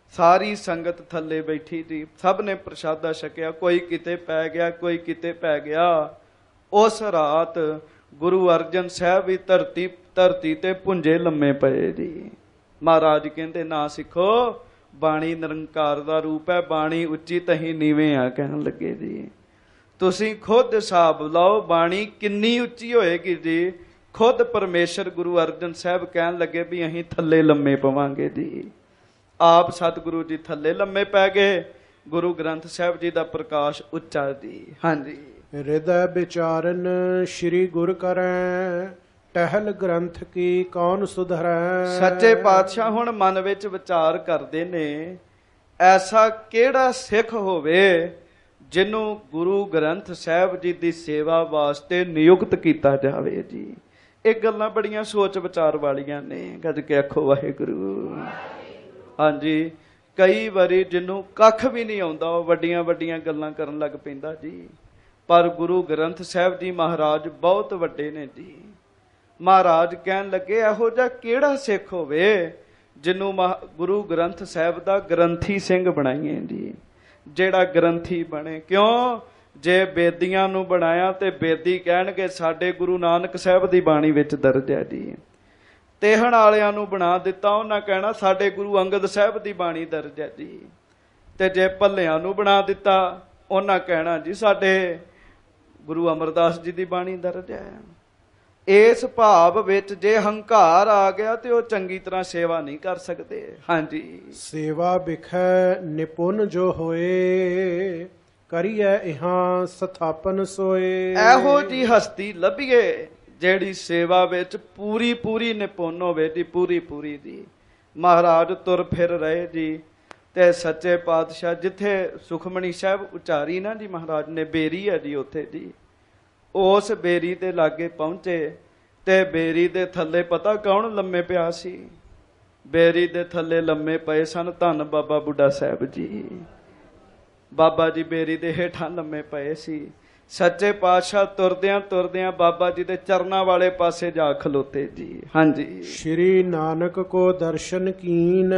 ਸਾਰੀ ਸੰਗਤ ਥੱਲੇ ਬੈਠੀ ਸੀ, ਸਭ ਨੇ ਪ੍ਰਸ਼ਾਦਾ ਛਕਿਆ, ਕੋਈ ਕਿਤੇ ਪੈ ਗਿਆ, ਕੋਈ ਕਿਤੇ ਪੈ ਗਿਆ। ਉਸ ਰਾਤ ਗੁਰੂ ਅਰਜਨ ਸਾਹਿਬ ਵੀ ਧਰਤੀ ਤੇ ਭੁੰਜੇ ਲੰਮੇ ਪਏ ਜੀ। ਮਹਾਰਾਜ ਕਹਿੰਦੇ ਨਾ ਸਿੱਖੋ, ਬਾਣੀ ਨਿਰੰਕਾਰ ਦਾ ਰੂਪ ਹੈ, ਬਾਣੀ ਉੱਚੀ ਤਹੀਂ ਨੀਵੇਂ ਆ। ਕਹਿਣ ਲੱਗੇ ਜੀ ਤੁਸੀਂ ਖੁਦ ਹਿਸਾਬ ਲਾਓ ਬਾਣੀ ਕਿੰਨੀ ਉੱਚੀ ਹੋਏਗੀ ਜੀ। ਖੁਦ ਪਰਮੇਸ਼ਰ ਗੁਰੂ ਅਰਜਨ ਸਾਹਿਬ ਕਹਿਣ ਲੱਗੇ ਵੀ ਅਸੀਂ ਥੱਲੇ ਲੰਮੇ ਪਵਾਂਗੇ ਜੀ। ਆਪ ਸਤਿਗੁਰੂ ਜੀ ਥੱਲੇ ਲੰਮੇ ਪੈ ਗਏ। ਗੁਰੂ ਗ੍ਰੰਥ ਸਾਹਿਬ ਜੀ ਦਾ ਪ੍ਰਕਾਸ਼ ਉੱਚਾ ਜੀ। ਹਾਂਜੀ। ਹਿਰਦੈ ਵਿਚਾਰਨ ਸ਼੍ਰੀ ਗੁਰ ਕਰੈ, ਟਹਿਲ ਗ੍ਰੰਥ ਕੀ ਕੌਣ ਸੁਧਰੈ। ਸੱਚੇ ਪਾਤਸ਼ਾਹ ਹੁਣ ਮਨ ਵਿੱਚ ਵਿਚਾਰ ਕਰਦੇ ਨੇ, ਐਸਾ ਕਿਹੜਾ ਸਿੱਖ ਹੋਵੇ ਜਿਹਨੂੰ ਗੁਰੂ ਗ੍ਰੰਥ ਸਾਹਿਬ ਜੀ ਦੀ ਸੇਵਾ ਵਾਸਤੇ ਨਿਯੁਕਤ ਕੀਤਾ ਜਾਵੇ ਜੀ। ਇਹ ਗੱਲਾਂ ਬੜੀਆਂ ਸੋਚ ਵਿਚਾਰ ਵਾਲੀਆਂ ਨੇ। ਗੱਜ ਕੇ ਆਖੋ ਵਾਹਿਗੁਰੂ। ਹਾਂਜੀ, ਕਈ ਵਾਰੀ ਜਿਹਨੂੰ ਕੱਖ ਵੀ ਨਹੀਂ ਆਉਂਦਾ ਉਹ ਵੱਡੀਆਂ ਵੱਡੀਆਂ ਗੱਲਾਂ ਕਰਨ ਲੱਗ ਪੈਂਦਾ ਜੀ। ਪਰ ਗੁਰੂ ਗ੍ਰੰਥ ਸਾਹਿਬ ਜੀ ਮਹਾਰਾਜ ਬਹੁਤ ਵੱਡੇ ਨੇ ਜੀ। ਮਹਾਰਾਜ ਕਹਿਣ ਲੱਗੇ ਇਹੋ ਜਿਹਾ ਕਿਹੜਾ ਸਿੱਖ ਹੋਵੇ ਜਿਹਨੂੰ ਗੁਰੂ ਗ੍ਰੰਥ ਸਾਹਿਬ ਦਾ ਗ੍ਰੰਥੀ ਸਿੰਘ ਬਣਾਈਏ ਜੀ। ਜਿਹੜਾ ਗ੍ਰੰਥੀ ਬਣੇ, ਕਿਉਂ ਜੇ ਬੇਦੀਆਂ ਨੂੰ ਬਣਾਇਆ ਤੇ ਬੇਦੀ ਕਹਿਣਗੇ ਸਾਡੇ ਗੁਰੂ ਨਾਨਕ ਸਾਹਿਬ ਦੀ ਬਾਣੀ ਵਿੱਚ ਦਰਜ ਹੈ ਜੀ। ਤੇਹਣ ਵਾਲਿਆਂ ਨੂੰ ਬਣਾ ਦਿੱਤਾ, ਉਹਨਾਂ ਕਹਿਣਾ ਸਾਡੇ ਗੁਰੂ ਅੰਗਦ ਸਾਹਿਬ ਦੀ ਬਾਣੀ ਦਰਜ ਹੈ ਜੀ। ਤੇ ਜੇ ਭੱਲਿਆਂ ਨੂੰ ਬਣਾ ਦਿੱਤਾ, ਉਹਨਾਂ ਕਹਿਣਾ ਜੀ ਸਾਡੇ ਗੁਰੂ ਅਮਰਦਾਸ ਜੀ ਦੀ ਬਾਣੀ ਦਰਜ ਹੈ। ਇਸ ਭਾਵ ਵਿੱਚ ਜੇ ਹੰਕਾਰ ਆ ਗਿਆ ਤੇ ਉਹ ਚੰਗੀ ਤਰ੍ਹਾਂ ਸੇਵਾ ਨਹੀਂ ਕਰ ਸਕਦੇ। ਹਾਂਜੀ। ਸੇਵਾ ਬਿਖੈ ਨਿਪੁੰਨ ਜੋ ਹੋਏ, ਕਰੀਐ ਇਹਾਂ ਸਥਾਪਨ ਸੋਏ। ਇਹੋ ਜੀ ਹਸਤੀ ਲੱਭੀਏ ਜਿਹੜੀ ਸੇਵਾ ਵਿੱਚ ਪੂਰੀ ਪੂਰੀ ਨਿਪੁੰਨ ਹੋਵੇ ਜੀ, ਪੂਰੀ ਪੂਰੀ ਦੀ। ਮਹਾਰਾਜ ਤੁਰ ਫਿਰ ਰਹੇ ਜੀ ਤੇ ਸੱਚੇ ਪਾਤਸ਼ਾਹ ਜਿੱਥੇ ਸੁਖਮਣੀ ਸਾਹਿਬ ਉਚਾਰੀ ਨਾ ਜੀ ਮਹਾਰਾਜ ਨੇ, ਬੇਰੀ ਹੈ ਜੀ ਉੱਥੇ ਜੀ। ਉਸ ਬੇਰੀ ਦੇ ਲਾਗੇ ਪਹੁੰਚੇ ਤੇ ਬੇਰੀ ਦੇ ਥੱਲੇ ਪਤਾ ਕੌਣ ਲੰਮੇ ਪਿਆ ਸੀ? ਬੇਰੀ ਦੇ ਥੱਲੇ ਲੰਮੇ ਪਏ ਸਨ ਧੰਨ ਬਾਬਾ ਬੁੱਢਾ ਸਾਹਿਬ ਜੀ। ਬਾਬਾ ਜੀ ਬੇਰੀ ਦੇ ਹੇਠਾਂ ਲੰਮੇ ਪਏ ਸੀ। ਸੱਚੇ ਪਾਤਸ਼ਾਹ ਤੁਰਦਿਆਂ ਤੁਰਦਿਆਂ ਬਾਬਾ ਜੀ ਦੇ ਚਰਨਾਂ ਵਾਲੇ ਪਾਸੇ ਜਾ ਖਲੋਤੇ ਜੀ। ਹਾਂਜੀ। ਸ਼੍ਰੀ ਨਾਨਕ ਕੋ ਦਰਸ਼ਨ ਕੀਨ,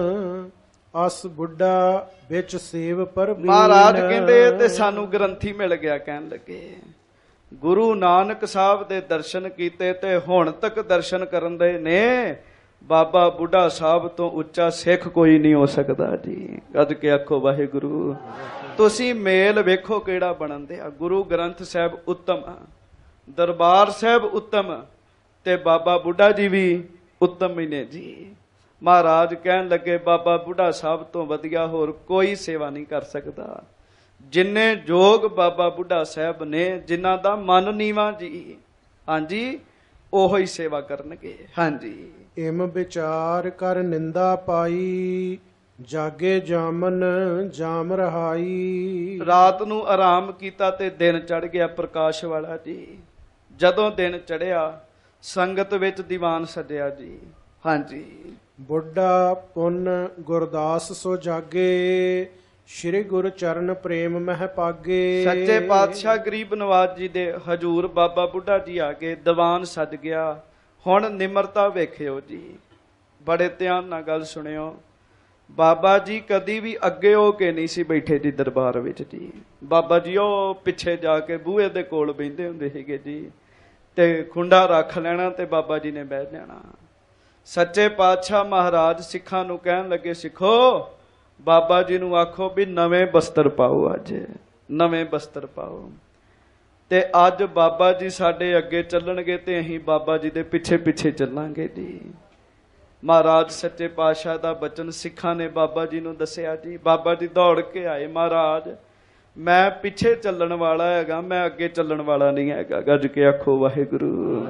ਅਸ ਬੁੱਢਾ ਵਿੱਚ ਸੇਵ ਪਰਬੀਨ। ਮਹਾਰਾਜ ਕਹਿੰਦੇ ਤੇ ਸਾਨੂੰ ਗ੍ਰੰਥੀ ਮਿਲ ਗਿਆ। ਕਹਿਣ ਲੱਗੇ ਗੁਰੂ ਨਾਨਕ ਸਾਹਿਬ ਦੇ ਦਰਸ਼ਨ ਕੀਤੇ ਤੇ ਹੁਣ ਤੱਕ ਦਰਸ਼ਨ ਕਰਨ ਦੇ ਨੇ। ਬਾਬਾ ਬੁੱਢਾ ਸਾਹਿਬ ਤੋਂ ਉੱਚਾ ਸਿੱਖ ਕੋਈ ਨਹੀਂ ਹੋ ਸਕਦਾ ਜੀ। ਗੱਜ ਕੇ ਆਖੋ ਵਾਹਿਗੁਰੂ। ਤੁਸੀਂ ਮੇਲ ਵੇਖੋ ਕਿਹੜਾ ਬਣਨ ਦਿਆ। ਗੁਰੂ ਗ੍ਰੰਥ ਸਾਹਿਬ ਉੱਤਮ, ਦਰਬਾਰ ਸਾਹਿਬ ਉੱਤਮ ਤੇ ਬਾਬਾ ਬੁੱਢਾ ਜੀ ਵੀ ਉੱਤਮ ਹੀ ਨੇ ਜੀ। ਮਹਾਰਾਜ ਕਹਿਣ ਲੱਗੇ ਬਾਬਾ ਬੁੱਢਾ ਸਾਹਿਬ ਤੋਂ ਵਧੀਆ ਹੋਰ ਕੋਈ ਸੇਵਾ ਨਹੀਂ ਕਰ ਸਕਦਾ। ਜਿੰਨੇ ਜੋਗ ਬਾਬਾ ਬੁੱਢਾ ਸਾਹਿਬ ਨੇ, ਜਿਨ੍ਹਾਂ ਦਾ ਮਨ ਨੀਵਾਂ ਜੀ, ਹਾਂਜੀ, ਉਹੋ ਹੀ ਸੇਵਾ ਕਰਨਗੇ। ਹਾਂਜੀ। ਇਮ ਵਿਚਾਰ ਕਰ ਨਿੰਦਾ ਪਾਈ, ਜਾਗੇ ਜਾਮਨ ਜਾਮ ਰਹਾਈ। ਰਾਤ ਨੂੰ ਆਰਾਮ ਕੀਤਾ ਤੇ ਦਿਨ ਚੜ ਗਿਆ ਪ੍ਰਕਾਸ਼ ਵਾਲਾ ਜੀ। ਜਦੋਂ ਦਿਨ ਚੜਿਆ ਸੰਗਤ ਵਿੱਚ ਦੀਵਾਨ ਸੱਜਿਆ ਜੀ। ਹਾਂਜੀ। ਬੁੱਢਾ ਪੁੰਨ ਗੁਰਦਾਸ ਸੋ ਜਾਗੇ, ਸ਼੍ਰੀ ਗੁਰੂ ਚਰਨ ਪ੍ਰੇਮ ਮਹਿ ਪਾਗੇ। ਸੱਚੇ ਪਾਤਸ਼ਾਹ ਗਰੀਬ ਨਵਾਜ ਜੀ ਦੇ ਹਜੂਰ ਬਾਬਾ ਬੁੱਢਾ ਜੀ ਆ ਕੇ ਦੀਵਾਨ ਸੱਜ ਗਿਆ। ਹੁਣ ਨਿਮਰਤਾ ਵੇਖਿਓ ਜੀ, ਬੜੇ ਧਿਆਨ ਨਾਲ ਗੱਲ ਸੁਣਿਓ। ਬਾਬਾ ਜੀ ਕਦੀ ਵੀ ਅੱਗੇ ਹੋ ਕੇ ਨਹੀਂ ਸੀ ਬੈਠੇ ਜੀ ਦਰਬਾਰ ਵਿੱਚ ਜੀ। ਬਾਬਾ ਜੀ ਉਹ ਪਿੱਛੇ ਜਾ ਕੇ ਬੂਹੇ ਦੇ ਕੋਲ ਬਹਿੰਦੇ ਹੁੰਦੇ ਸੀਗੇ ਜੀ, ਤੇ ਖੁੰਡਾ ਰੱਖ ਲੈਣਾ ਤੇ ਬਾਬਾ ਜੀ ਨੇ ਬਹਿ ਜਾਣਾ। ਸੱਚੇ ਪਾਤਸ਼ਾਹ ਮਹਾਰਾਜ ਸਿੱਖਾਂ ਨੂੰ ਕਹਿਣ ਲੱਗੇ, ਸਿੱਖੋ ਬਾਬਾ ਜੀ ਨੂੰ ਆਖੋ ਵੀ ਨਵੇਂ ਬਸਤਰ ਪਾਓ, ਅੱਜ ਨਵੇਂ ਬਸਤਰ ਪਾਓ। ਤੇ ਅੱਜ ਬਾਬਾ ਜੀ ਸਾਡੇ ਅੱਗੇ ਚੱਲਣਗੇ ਤੇ ਅਸੀਂ ਬਾਬਾ ਜੀ ਦੇ ਪਿੱਛੇ ਪਿੱਛੇ ਚੱਲਾਂਗੇ ਜੀ। ਮਹਾਰਾਜ ਸੱਚੇ ਪਾਤਸ਼ਾਹ ਦਾ ਬਚਨ ਸਿੱਖਾਂ ਨੇ ਬਾਬਾ ਜੀ ਨੂੰ ਦੱਸਿਆ ਜੀ। ਬਾਬਾ ਜੀ ਦੌੜ ਕੇ ਆਏ, ਮਹਾਰਾਜ ਮੈਂ ਪਿੱਛੇ ਚੱਲਣ ਵਾਲਾ ਹੈਗਾ, ਮੈਂ ਅੱਗੇ ਚੱਲਣ ਵਾਲਾ ਨਹੀਂ ਹੈਗਾ। ਗੱਜ ਕੇ ਆਖੋ ਵਾਹਿਗੁਰੂ।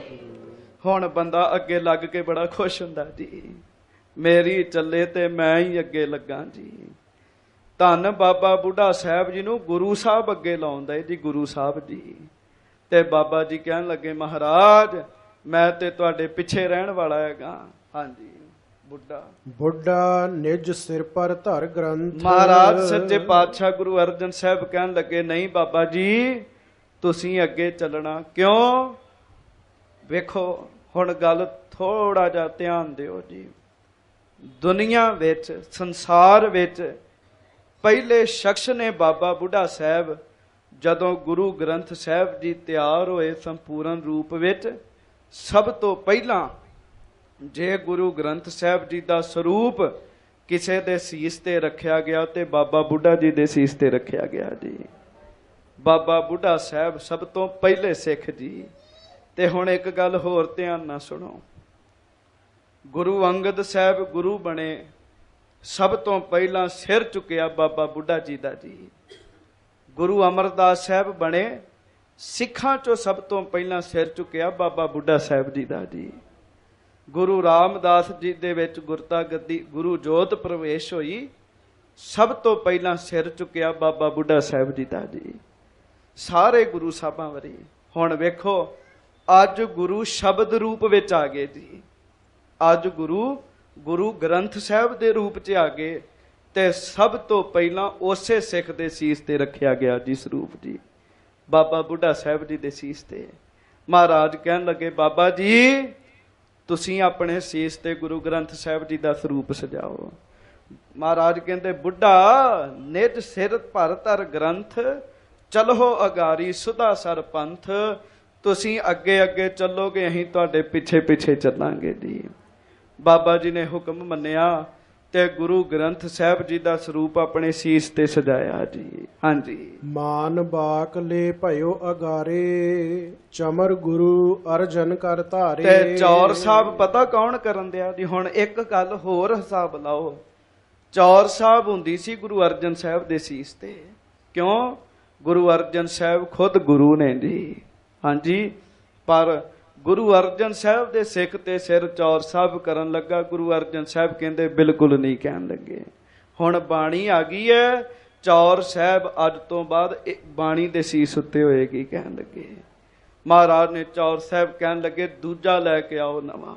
ਹੁਣ ਬੰਦਾ ਅੱਗੇ ਲੱਗ ਕੇ ਬੜਾ ਖੁਸ਼ ਹੁੰਦਾ ਜੀ, ਮੇਰੀ ਚੱਲੇ ਤੇ ਮੈਂ ਹੀ ਅੱਗੇ ਲੱਗਾ ਜੀ। ਧੰਨ ਬਾਬਾ ਬੁੱਢਾ ਸਾਹਿਬ ਜੀ ਨੂੰ ਗੁਰੂ ਸਾਹਿਬ ਅੱਗੇ ਲਾਉਂਦਾ ਜੀ, ਗੁਰੂ ਸਾਹਿਬ ਜੀ। ਤੇ ਬਾਬਾ ਜੀ ਕਹਿਣ ਲੱਗੇ ਮਹਾਰਾਜ ਮੈਂ ਤੇ ਤੁਹਾਡੇ ਪਿੱਛੇ ਰਹਿਣ ਵਾਲਾ ਹੈਗਾ। ਹਾਂਜੀ। ਬੁੱਢਾ ਨਿਜ ਸਿਰ ਪਰ ਧਰ ਗ੍ਰੰਥ। ਮਹਾਰਾਜ ਸੱਚੇ ਪਾਤਸ਼ਾਹ ਗੁਰੂ ਅਰਜਨ ਸਾਹਿਬ ਕਹਿਣ ਲੱਗੇ ਨਹੀਂ ਬਾਬਾ ਜੀ ਤੁਸੀਂ ਅੱਗੇ ਚੱਲਣਾ। ਕਿਉਂ? ਵੇਖੋ ਹੁਣ ਗੱਲ ਥੋੜਾ ਜਿਹਾ ਧਿਆਨ ਦਿਓ ਜੀ। ਦੁਨੀਆ ਵਿੱਚ, ਸੰਸਾਰ ਵਿੱਚ ਪਹਿਲੇ ਸ਼ਖਸ ਨੇ ਬਾਬਾ ਬੁੱਢਾ ਸਾਹਿਬ। ਜਦੋਂ ਗੁਰੂ ਗ੍ਰੰਥ ਸਾਹਿਬ ਜੀ ਤਿਆਰ ਹੋਏ ਸੰਪੂਰਨ ਰੂਪ ਵਿੱਚ, ਸਭ ਤੋਂ ਪਹਿਲਾਂ ਜੇ ਗੁਰੂ ਗ੍ਰੰਥ ਸਾਹਿਬ ਜੀ ਦਾ ਸਰੂਪ ਕਿਸੇ ਦੇ ਸੀਸ ਤੇ ਰੱਖਿਆ ਗਿਆ ਤੇ ਬਾਬਾ ਬੁੱਢਾ ਜੀ ਦੇ ਸੀਸ ਤੇ ਰੱਖਿਆ ਗਿਆ ਜੀ। ਬਾਬਾ ਬੁੱਢਾ ਸਾਹਿਬ ਸਭ ਤੋਂ ਪਹਿਲੇ ਸਿੱਖ ਜੀ। ਤੇ ਹੁਣ ਇੱਕ ਗੱਲ ਹੋਰ ਧਿਆਨ ਨਾਲ ਸੁਣੋ। ਗੁਰੂ ਅੰਗਦ ਸਾਹਿਬ ਗੁਰੂ ਬਣੇ, ਸਭ ਤੋਂ ਪਹਿਲਾਂ ਸਿਰ ਚੁੱਕਿਆ ਬਾਬਾ ਬੁੱਢਾ ਜੀ ਦਾ ਜੀ। ਗੁਰੂ ਅਮਰਦਾਸ ਸਾਹਿਬ ਬਣੇ, ਸਿੱਖਾਂ ਚੋਂ ਸਭ ਤੋਂ ਪਹਿਲਾਂ ਸਿਰ ਚੁੱਕਿਆ ਬਾਬਾ ਬੁੱਢਾ ਸਾਹਿਬ ਜੀ ਦਾ ਜੀ। ਗੁਰੂ ਰਾਮਦਾਸ ਜੀ ਦੇ ਵਿੱਚ ਗੁਰਤਾ ਗੱਦੀ ਗੁਰੂ ਜੋਤ ਪ੍ਰਵੇਸ਼ ਹੋਈ, ਸਭ ਤੋਂ ਪਹਿਲਾਂ ਸਿਰ ਚੁੱਕਿਆ ਬਾਬਾ ਬੁੱਢਾ ਸਾਹਿਬ ਜੀ ਦਾ ਜੀ। ਸਾਰੇ ਗੁਰੂ ਸਾਹਿਬਾਂ ਵਰੀ। ਹੁਣ ਵੇਖੋ, ਅੱਜ ਗੁਰੂ ਸ਼ਬਦ ਰੂਪ ਵਿੱਚ ਆ ਗਏ ਜੀ। ਅੱਜ ਗੁਰੂ ਗ੍ਰੰਥ ਸਾਹਿਬ ਦੇ ਰੂਪ 'ਚ ਆ ਗਏ ਤੇ ਸਭ ਤੋਂ ਪਹਿਲਾਂ ਉਸੇ ਸਿੱਖ ਦੇ ਸੀਸ ਤੇ ਰੱਖਿਆ ਗਿਆ ਜੀ ਸਰੂਪ ਜੀ, ਬਾਬਾ ਬੁੱਢਾ ਸਾਹਿਬ ਜੀ ਦੇ ਸੀਸ ਤੇ। ਮਹਾਰਾਜ ਕਹਿਣ ਲੱਗੇ, ਬਾਬਾ ਜੀ ਤੁਸੀਂ ਆਪਣੇ ਸੀਸ ਤੇ ਗੁਰੂ ਗ੍ਰੰਥ ਸਾਹਿਬ ਜੀ ਦਾ ਸਰੂਪ ਸਜਾਓ। ਮਹਾਰਾਜ ਕਹਿੰਦੇ, ਬੁੱਢਾ ਨਿਜ ਸਿਰ ਭਰ ਧਰ ਗ੍ਰੰਥ, ਚਲੋ ਅਗਾਰੀ ਸੁਧਾ ਸਰ ਪੰਥ। ਤੁਸੀਂ ਅੱਗੇ ਅੱਗੇ ਚੱਲੋਗੇ, ਅਸੀਂ ਤੁਹਾਡੇ ਪਿੱਛੇ ਪਿੱਛੇ ਚੱਲਾਂਗੇ ਜੀ। ਬਾਬਾ ਜੀ ਨੇ ਹੁਕਮ ਮੰਨਿਆ ਤੇ ਗੁਰੂ ਗ੍ਰੰਥ ਸਾਹਿਬ ਜੀ ਦਾ ਸਰੂਪ ਆਪਣੇ ਸੀਸ ਤੇ ਸਜਾਇਆ ਜੀ। ਹਾਂਜੀ। ਮਾਨ ਬਾਕ ਲੈ ਭਇਓ ਅਗਾਰੇ, ਚਮਰ ਗੁਰੂ ਅਰਜਨ ਕਰ ਧਾਰੇ। ਤੇ ਚੌਰ ਸਾਹਿਬ ਪਤਾ ਕੌਣ ਕਰਨ ਦਿਆ ਜੀ? ਹੁਣ ਇੱਕ ਗੱਲ ਹੋਰ ਹਿਸਾਬ ਲਾਓ। ਚੌਰ ਸਾਹਿਬ ਹੁੰਦੀ ਸੀ ਗੁਰੂ ਅਰਜਨ ਸਾਹਿਬ ਦੇ ਸੀਸ ਤੇ। ਕਿਉਂ? ਗੁਰੂ ਅਰਜਨ ਸਾਹਿਬ ਖੁਦ ਗੁਰੂ ਨੇ ਜੀ। ਹਾਂਜੀ। ਪਰ ਗੁਰੂ ਅਰਜਨ ਸਾਹਿਬ ਦੇ ਸਿੱਖ ਤੇ ਸਿਰ ਚੌਰ ਸਾਹਿਬ ਕਰਨ ਲੱਗਾ। ਗੁਰੂ ਅਰਜਨ ਸਾਹਿਬ ਕਹਿੰਦੇ ਬਿਲਕੁਲ ਨਹੀਂ ਕਹਿਣ ਲੱਗੇ। ਹੁਣ ਬਾਣੀ ਆ ਗਈ ਹੈ, ਚੌਰ ਸਾਹਿਬ ਅੱਜ ਤੋਂ ਬਾਅਦ ਬਾਣੀ ਦੇ ਸੀਸ ਉੱਤੇ ਹੋਏਗੀ ਕਹਿਣ ਲੱਗੇ। ਮਹਾਰਾਜ ਨੇ ਚੌਰ ਸਾਹਿਬ ਕਹਿਣ ਲੱਗੇ, ਦੂਜਾ ਲੈ ਕੇ ਆਓ ਨਵਾਂ।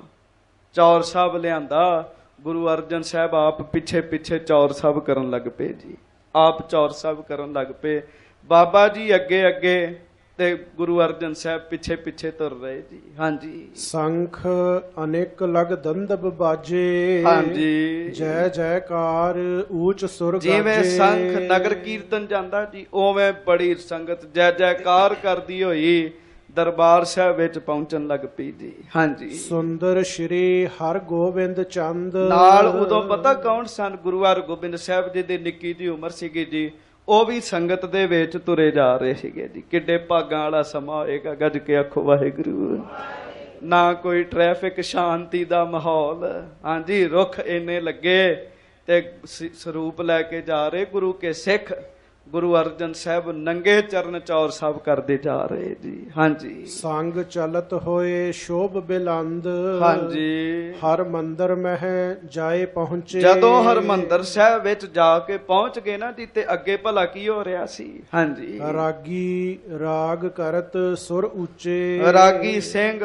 ਚੌਰ ਸਾਹਿਬ ਲਿਆਂਦਾ। ਗੁਰੂ ਅਰਜਨ ਸਾਹਿਬ ਆਪ ਪਿੱਛੇ ਪਿੱਛੇ ਚੌਰ ਸਾਹਿਬ ਕਰਨ ਲੱਗ ਪਏ ਜੀ। ਆਪ ਚੌਰ ਸਾਹਿਬ ਕਰਨ ਲੱਗ ਪਏ। ਬਾਬਾ ਜੀ ਅੱਗੇ ਅੱਗੇ ਤੇ ਗੁਰੂ ਅਰਜਨ ਸਾਹਿਬ ਪਿੱਛੇ ਪਿੱਛੇ ਤੁਰ ਰਹੇ ਜੀ। ਹਾਂਜੀ। ਸੰਖ ਅਨੇਕ ਲਗ ਦੰਦਬ ਬਾਜੇ, ਹਾਂਜੀ। ਜੈ ਜੈਕਾਰ ਊਚ ਸੁਰ ਗਾਜੇ। ਜਿਵੇਂ ਸੰਖ ਨਗਰ ਕੀਰਤਨ ਜਾਂਦਾ ਜੀ, ਉਵੇਂ ਬੜੀ ਸੰਗਤ ਜੈ ਜੈਕਾਰ ਕਰਦੀ ਹੋਈ ਦਰਬਾਰ ਸਾਹਿਬ ਵਿੱਚ ਪਹੁੰਚਣ ਲੱਗ ਪਈ ਜੀ। ਹਾਂਜੀ। ਸੁੰਦਰ ਸ਼੍ਰੀ ਹਰ ਗੋਬਿੰਦ ਚੰਦ। ਨਾਲ ਉਦੋਂ ਪਤਾ ਕੌਣ ਸਨ? ਗੁਰੂ ਹਰਗੋਬਿੰਦ ਸਾਹਿਬ ਜੀ ਦੀ ਨਿੱਕੀ ਦੀ ਉਮਰ ਸੀਗੀ ਜੀ। ਉਹ ਵੀ ਸੰਗਤ ਦੇ ਵਿੱਚ ਤੁਰੇ ਜਾ ਰਹੇ ਸੀਗੇ ਜੀ। ਕਿੱਡੇ ਭਾਗਾਂ ਵਾਲਾ ਸਮਾਂ ਹੋਏਗਾ। ਗੱਜ ਕੇ ਆਖੋ ਵਾਹਿਗੁਰੂ। ਨਾ ਕੋਈ ਟ੍ਰੈਫਿਕ, ਸ਼ਾਂਤੀ ਦਾ ਮਾਹੌਲ। ਹਾਂਜੀ। ਰੁੱਖ ਇੰਨੇ ਲੱਗੇ ਤੇ ਸਰੂਪ ਲੈ ਕੇ ਜਾ ਰਹੇ ਗੁਰੂ ਕੇ ਸਿੱਖ। ਗੁਰੂ ਅਰਜਨ ਸਾਹਿਬ ਨੰਗੇ ਚਰਨ ਚੌਰ ਸਾਹਿਬ ਕਰਦੇ ਜਾ ਰਹੇ ਜੀ। ਹਾਂਜੀ। ਸੰਗ ਚਲਤ ਹੋਏ ਸ਼ੋਭ ਬਿਲੰਦ। ਹਾਂਜੀ। ਹਰ ਮੰਦਰ ਮਹਿ ਜਾਏ ਪਹੁੰਚੇ। ਜਦੋਂ ਹਰਮੰਦਰ ਸਾਹਿਬ ਵਿੱਚ ਜਾ ਕੇ ਪਹੁੰਚ ਗਏ ਨਾ ਜੀ, ਤੇ ਅੱਗੇ ਭਲਾ ਕੀ ਹੋ ਰਿਹਾ ਸੀ? ਹਾਂਜੀ। ਰਾਗੀ ਰਾਗ ਕਰਤ ਸੁਰ ਉੱਚੇ। ਰਾਗੀ ਸਿੰਘ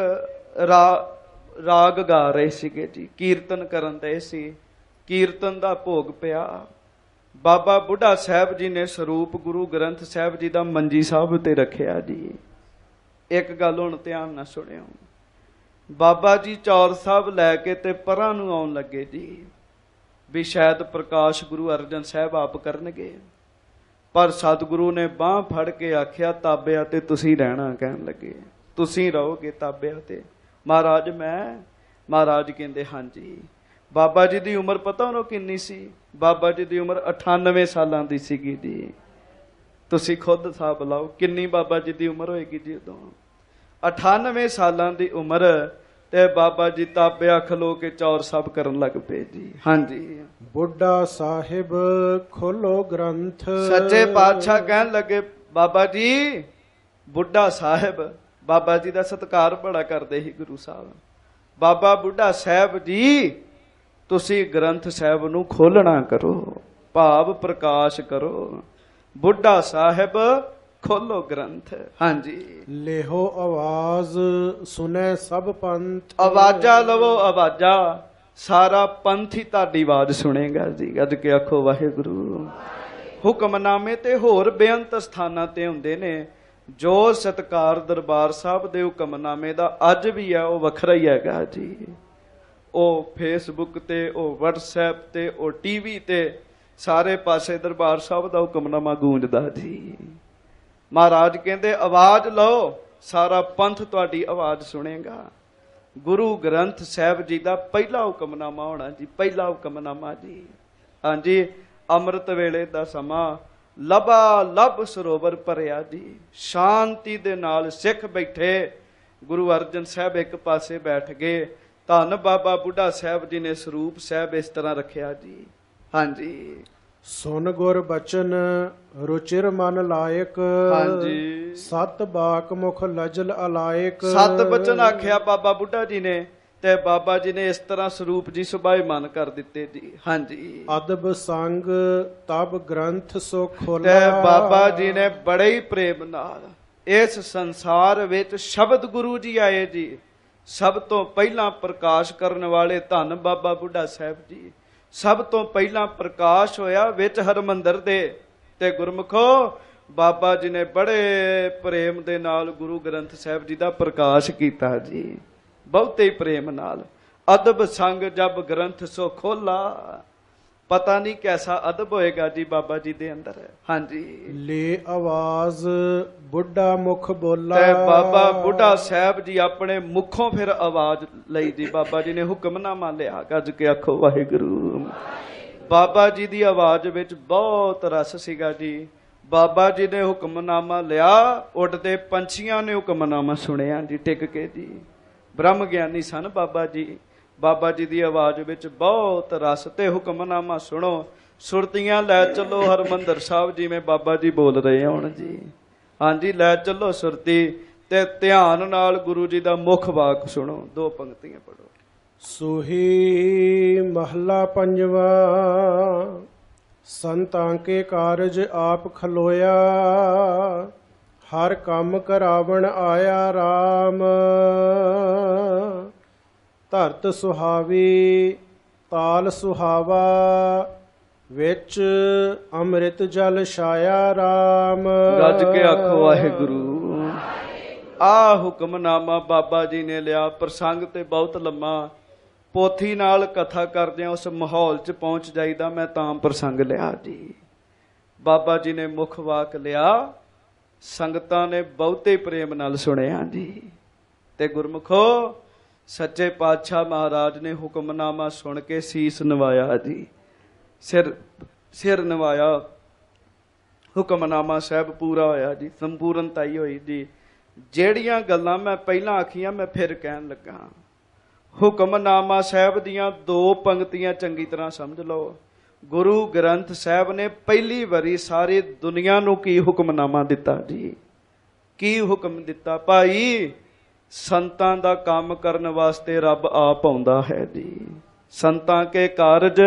ਰਾਗ ਗਾ ਰਹੇ ਸੀਗੇ ਜੀ, ਕੀਰਤਨ ਕਰਨ ਦੇ ਸੀ। ਕੀਰਤਨ ਦਾ ਭੋਗ ਪਿਆ। ਬਾਬਾ ਬੁੱਢਾ ਸਾਹਿਬ ਜੀ ਨੇ ਸਰੂਪ ਗੁਰੂ ਗ੍ਰੰਥ ਸਾਹਿਬ ਜੀ ਦਾ ਮੰਜੀ ਸਾਹਿਬ ਤੇ ਰੱਖਿਆ ਜੀ। ਇੱਕ ਗੱਲ ਹੁਣ ਧਿਆਨ ਨਾਲ ਸੁਣਿਓ। ਬਾਬਾ ਜੀ ਚੌਰ ਸਾਹਿਬ ਲੈ ਕੇ ਤੇ ਪਰਾਂ ਨੂੰ ਆਉਣ ਲੱਗੇ ਜੀ, ਵੀ ਸ਼ਾਇਦ ਪ੍ਰਕਾਸ਼ ਗੁਰੂ ਅਰਜਨ ਸਾਹਿਬ ਆਪ ਕਰਨਗੇ। ਪਰ ਸਤਿਗੁਰੂ ਨੇ ਬਾਂਹ ਫੜ ਕੇ ਆਖਿਆ, ਤਾਬਿਆ ਤੇ ਤੁਸੀਂ ਰਹਿਣਾ। ਕਹਿਣ ਲੱਗੇ, ਤੁਸੀਂ ਰਹੋਗੇ ਤਾਬਿਆ ਤੇ? ਮਹਾਰਾਜ ਮੈਂ? ਮਹਾਰਾਜ ਕਹਿੰਦੇ ਹਾਂਜੀ। ਬਾਬਾ ਜੀ ਦੀ ਉਮਰ ਪਤਾ ਉਹਨੂੰ ਕਿੰਨੀ ਸੀ? ਬਾਬਾ ਜੀ ਦੀ ਉਮਰ 98 ਸਾਲਾਂ ਦੀ ਸੀਗੀ ਜੀ। ਤੁਸੀਂ ਖੁਦ ਹਿਸਾਬ ਲਾਓ ਕਿੰਨੀ ਬਾਬਾ ਜੀ ਦੀ ਉਮਰ ਹੋਏਗੀ ਜੀ ਉਦੋਂ। 98 ਸਾਲਾਂ ਦੀ ਉਮਰ ਤੇ ਬਾਬਾ ਜੀ ਤਾਬਿਆ ਖਲੋ ਕੇ ਚੌਰ ਸਾਹਿਬ ਕਰਨ ਲੱਗ ਪਏ ਜੀ। ਹਾਂਜੀ। ਬੁੱਢਾ ਸਾਹਿਬ ਖੋਲੋ ਗ੍ਰੰਥ। ਸੱਚੇ ਪਾਤਸ਼ਾਹ ਕਹਿਣ ਲੱਗੇ, ਬਾਬਾ ਜੀ ਬੁੱਢਾ ਸਾਹਿਬ, ਬਾਬਾ ਜੀ ਦਾ ਸਤਿਕਾਰ ਬੜਾ ਕਰਦੇ ਸੀ ਗੁਰੂ ਸਾਹਿਬ। ਬਾਬਾ ਬੁੱਢਾ ਸਾਹਿਬ ਜੀ ਤੁਸੀਂ ਗ੍ਰੰਥ ਸਾਹਿਬ ਨੂੰ ਖੋਲਣਾ ਕਰੋ, ਭਾਵ ਪ੍ਰਕਾਸ਼ ਕਰੋ। ਬੁੱਢਾ ਸਾਹਿਬ ਖੋਲੋ ਗ੍ਰੰਥ। ਹਾਂਜੀ। ਲੇਹੋ ਆਵਾਜ਼ ਸੁਨੇ ਸਭ ਪੰਥ। ਆਵਾਜ਼ਾਂ ਲਵੋ, ਆਵਾਜ਼ਾਂ। ਸਾਰਾ ਪੰਥ ਹੀ ਤੁਹਾਡੀ ਆਵਾਜ਼ ਸੁਣੇਗਾ ਜੀ। ਗੱਜ ਕੇ ਆਖੋ ਵਾਹਿਗੁਰੂ। ਹੁਕਮਨਾਮੇ ਤੇ ਹੋਰ ਬੇਅੰਤ ਸਥਾਨਾਂ ਤੇ ਹੁੰਦੇ ਨੇ। ਜੋ ਸਤਿਕਾਰ ਦਰਬਾਰ ਸਾਹਿਬ ਦੇ ਹੁਕਮਨਾਮੇ ਦਾ ਅੱਜ ਵੀ ਹੈ, ਉਹ ਵੱਖਰਾ ਹੀ ਹੈਗਾ ਜੀ। ਉਹ ਫੇਸਬੁੱਕ ਤੇ, ਉਹ WhatsApp ਤੇ, ਉਹ TV ਤੇ, ਸਾਰੇ ਪਾਸੇ ਦਰਬਾਰ ਸਾਹਿਬ ਦਾ ਹੁਕਮਨਾਮਾ ਗੂੰਜਦਾ ਜੀ। ਮਹਾਰਾਜ ਕਹਿੰਦੇ ਆਵਾਜ਼ ਲਓ, ਸਾਰਾ ਪੰਥ ਤੁਹਾਡੀ ਆਵਾਜ਼ ਸੁਣੇਗਾ। ਗੁਰੂ ਗ੍ਰੰਥ ਸਾਹਿਬ ਜੀ ਦਾ ਪਹਿਲਾ ਹੁਕਮਨਾਮਾ ਹੋਣਾ ਜੀ, ਪਹਿਲਾ ਹੁਕਮਨਾਮਾ ਜੀ। ਹਾਂਜੀ, ਅੰਮ੍ਰਿਤ ਵੇਲੇ ਦਾ ਸਮਾਂ, ਲਬਾ ਲਬ ਸਰੋਵਰ ਭਰਿਆ ਜੀ, ਸ਼ਾਂਤੀ ਦੇ ਨਾਲ ਸਿੱਖ ਬੈਠੇ। ਗੁਰੂ ਅਰਜਨ ਸਾਹਿਬ ਇੱਕ ਪਾਸੇ ਬੈਠ ਗਏ। ਧੰਨ ਬਾਬਾ ਬੁੱਢਾ ਸਾਹਿਬ ਜੀ ਨੇ ਸਰੂਪ ਸਾਹਿਬ ਇਸ ਤਰ੍ਹਾਂ ਰੱਖਿਆ ਜੀ। ਹਾਂਜੀ, ਸੁਨ ਗੁਰ ਬਚਨ ਰੁਚਿਰ ਮਨ ਲਾਇਕ, ਹਾਂਜੀ, ਸਤ ਬਾਕ ਮੁਖ ਲਜਲ ਅਲਾਇਕ। ਸਤ ਬਚਨ ਆਖਿਆ ਬਾਬਾ ਬੁੱਢਾ ਜੀ ਨੇ, ਤੇ ਬਾਬਾ ਜੀ ਨੇ ਇਸ ਤਰ੍ਹਾਂ ਸਰੂਪ ਜੀ ਸੁਭਾਇਮਾਨ ਕਰ ਦਿੱਤੇ ਜੀ। ਹਾਂਜੀ, ਅਦਬ ਸੰਗ ਤਬ ਗ੍ਰੰਥ ਸੋ ਤੇ ਖੋਲਾ। ਬਾਬਾ ਜੀ ਨੇ ਬੜੇ ਹੀ ਪ੍ਰੇਮ ਨਾਲ ਇਸ ਸੰਸਾਰ ਵਿੱਚ ਸ਼ਬਦ ਗੁਰੂ ਜੀ ਆਏ ਜੀ। ਸਭ ਤੋਂ ਪਹਿਲਾਂ ਪ੍ਰਕਾਸ਼ ਕਰਨ ਵਾਲੇ ਧੰਨ ਬਾਬਾ ਬੁੱਢਾ ਸਾਹਿਬ ਜੀ। ਸਭ ਤੋਂ ਪਹਿਲਾਂ ਪ੍ਰਕਾਸ਼ ਹੋਇਆ ਵਿੱਚ ਹਰਮੰਦਰ ਦੇ। ਤੇ ਗੁਰਮੁਖੋ, ਬਾਬਾ ਜੀ ਨੇ ਬੜੇ ਪ੍ਰੇਮ ਦੇ ਨਾਲ ਗੁਰੂ ਗ੍ਰੰਥ ਸਾਹਿਬ ਜੀ ਦਾ ਪ੍ਰਕਾਸ਼ ਕੀਤਾ ਜੀ, ਬਹੁਤੇ ਪ੍ਰੇਮ ਨਾਲ। ਅਦਬ ਸੰਗ ਜਬ ਗ੍ਰੰਥ ਸੋ ਖੋਲਾ। ਪਤਾ ਨਹੀਂ ਕੈਸਾ ਅਦਬ ਹੋਏਗਾ ਜੀ ਬਾਬਾ ਜੀ ਦੇ ਅੰਦਰ। ਹਾਂਜੀ, ਲੈ ਆਵਾਜ਼ ਬੁੱਢਾ ਮੁਖ ਬੋਲਾ। ਤੇ ਬਾਬਾ ਬੁੱਢਾ ਸਾਹਿਬ ਜੀ ਆਪਣੇ ਮੁਖੋਂ ਫਿਰ ਆਵਾਜ਼ ਲਈ ਜੀ। ਬਾਬਾ ਜੀ ਨੇ ਹੁਕਮਨਾਮਾ ਲਿਆ, ਗੱਜ ਕੇ ਆਖੋ ਵਾਹਿਗੁਰੂ। ਬਾਬਾ ਜੀ ਦੀ ਆਵਾਜ਼ ਵਿੱਚ ਬਹੁਤ ਰਸ ਸੀਗਾ ਜੀ। ਬਾਬਾ ਜੀ ਨੇ ਹੁਕਮਨਾਮਾ ਲਿਆ, ਉੱਡਦੇ ਪੰਛੀਆਂ ਨੇ ਹੁਕਮਨਾਮਾ ਸੁਣਿਆ ਜੀ ਟਿਕ ਕੇ ਜੀ। ਬ੍ਰਹਮ ਗਿਆਨੀ ਸਨ ਬਾਬਾ ਜੀ। ਬਾਬਾ ਜੀ ਦੀ ਆਵਾਜ਼ ਵਿੱਚ ਬਹੁਤ ਰਸ। ਤੇ ਹੁਕਮਨਾਮਾ ਸੁਣੋ, ਸੁਰਤੀਆਂ ਲੈ ਚੱਲੋ ਹਰਮੰਦਰ ਸਾਹਿਬ, ਜਿਵੇਂ ਬਾਬਾ ਜੀ ਬੋਲ ਰਹੇ ਹੁਣ ਜੀ। ਹਾਂਜੀ, ਲੈ ਚੱਲੋ ਸੁਰਤੀ, ਤੇ ਧਿਆਨ ਨਾਲ ਗੁਰੂ ਜੀ ਦਾ ਮੁੱਖ ਵਾਕ ਸੁਣੋ। ਦੋ ਪੰਕਤੀਆਂ ਪੜੋ। ਸੋਹੀ ਮਹਲਾ ਪੰਜਵਾ, ਸੰਤਾਂ ਕੇ ਕਾਰਜ ਆਪ ਖਲੋਇਆ, ਹਰ ਕੰਮ ਕਰਾਵਣ ਆਇਆ RAM। ਧਰਤ ਸੁਹਾਵੀ ਤਾਲ ਸੁਹਾਵਾ, ਵਿੱਚ ਅੰਮ੍ਰਿਤ ਜਲ ਛਾਇਆ RAM। ਗੱਜ ਕੇ ਆਖੋ ਵਾਹਿਗੁਰੂ। ਆ ਹੁਕਮਨਾਮਾ ਬਾਬਾ ਜੀ ਨੇ ਲਿਆ। ਪ੍ਰਸੰਗ ਤੇ ਬਹੁਤ ਲੰਮਾ, ਪੋਥੀ ਨਾਲ ਕਥਾ ਕਰਦਿਆਂ ਉਸ ਮਾਹੌਲ 'ਚ ਪਹੁੰਚ ਜਾਈਦਾ, ਮੈਂ ਤਾਂ ਪ੍ਰਸੰਗ ਲਿਆ ਜੀ। ਬਾਬਾ ਜੀ ਨੇ ਮੁੱਖ ਵਾਕ ਲਿਆ, ਸੰਗਤਾਂ ਨੇ ਬਹੁਤੇ ਪ੍ਰੇਮ ਨਾਲ ਸੁਣਿਆ ਜੀ। ਤੇ ਗੁਰਮੁਖੋ, ਸੱਚੇ ਪਾਤਸ਼ਾਹ ਮਹਾਰਾਜ ਨੇ ਹੁਕਮਨਾਮਾ ਸੁਣ ਕੇ ਸੀਸ ਨਵਾਇਆ ਜੀ, ਸਿਰ ਨਵਾਇਆ। ਹੁਕਮਨਾਮਾ ਸਾਹਿਬ ਪੂਰਾ ਹੋਇਆ ਜੀ, ਸੰਪੂਰਨਤਾਈ ਹੋਈ ਜੀ। ਜਿਹੜੀਆਂ ਗੱਲਾਂ ਮੈਂ ਪਹਿਲਾਂ ਆਖੀਆਂ ਮੈਂ ਫਿਰ ਕਹਿਣ ਲੱਗਾ। ਹੁਕਮਨਾਮਾ ਸਾਹਿਬ ਦੀਆਂ ਦੋ ਪੰਕਤੀਆਂ ਚੰਗੀ ਤਰ੍ਹਾਂ ਸਮਝ ਲਓ। ਗੁਰੂ ਗ੍ਰੰਥ ਸਾਹਿਬ ਨੇ ਪਹਿਲੀ ਵਾਰੀ ਸਾਰੀ ਦੁਨੀਆ ਨੂੰ ਕੀ ਹੁਕਮਨਾਮਾ ਦਿੱਤਾ ਜੀ? ਕੀ ਹੁਕਮ ਦਿੱਤਾ? ਭਾਈ, ਸੰਤਾਂ ਦਾ ਕੰਮ ਕਰਨ ਵਾਸਤੇ ਰੱਬ ਆਪ ਆਉਂਦਾ ਹੈ ਜੀ। ਸੰਤਾਂ ਕੇ ਕਾਰਜ,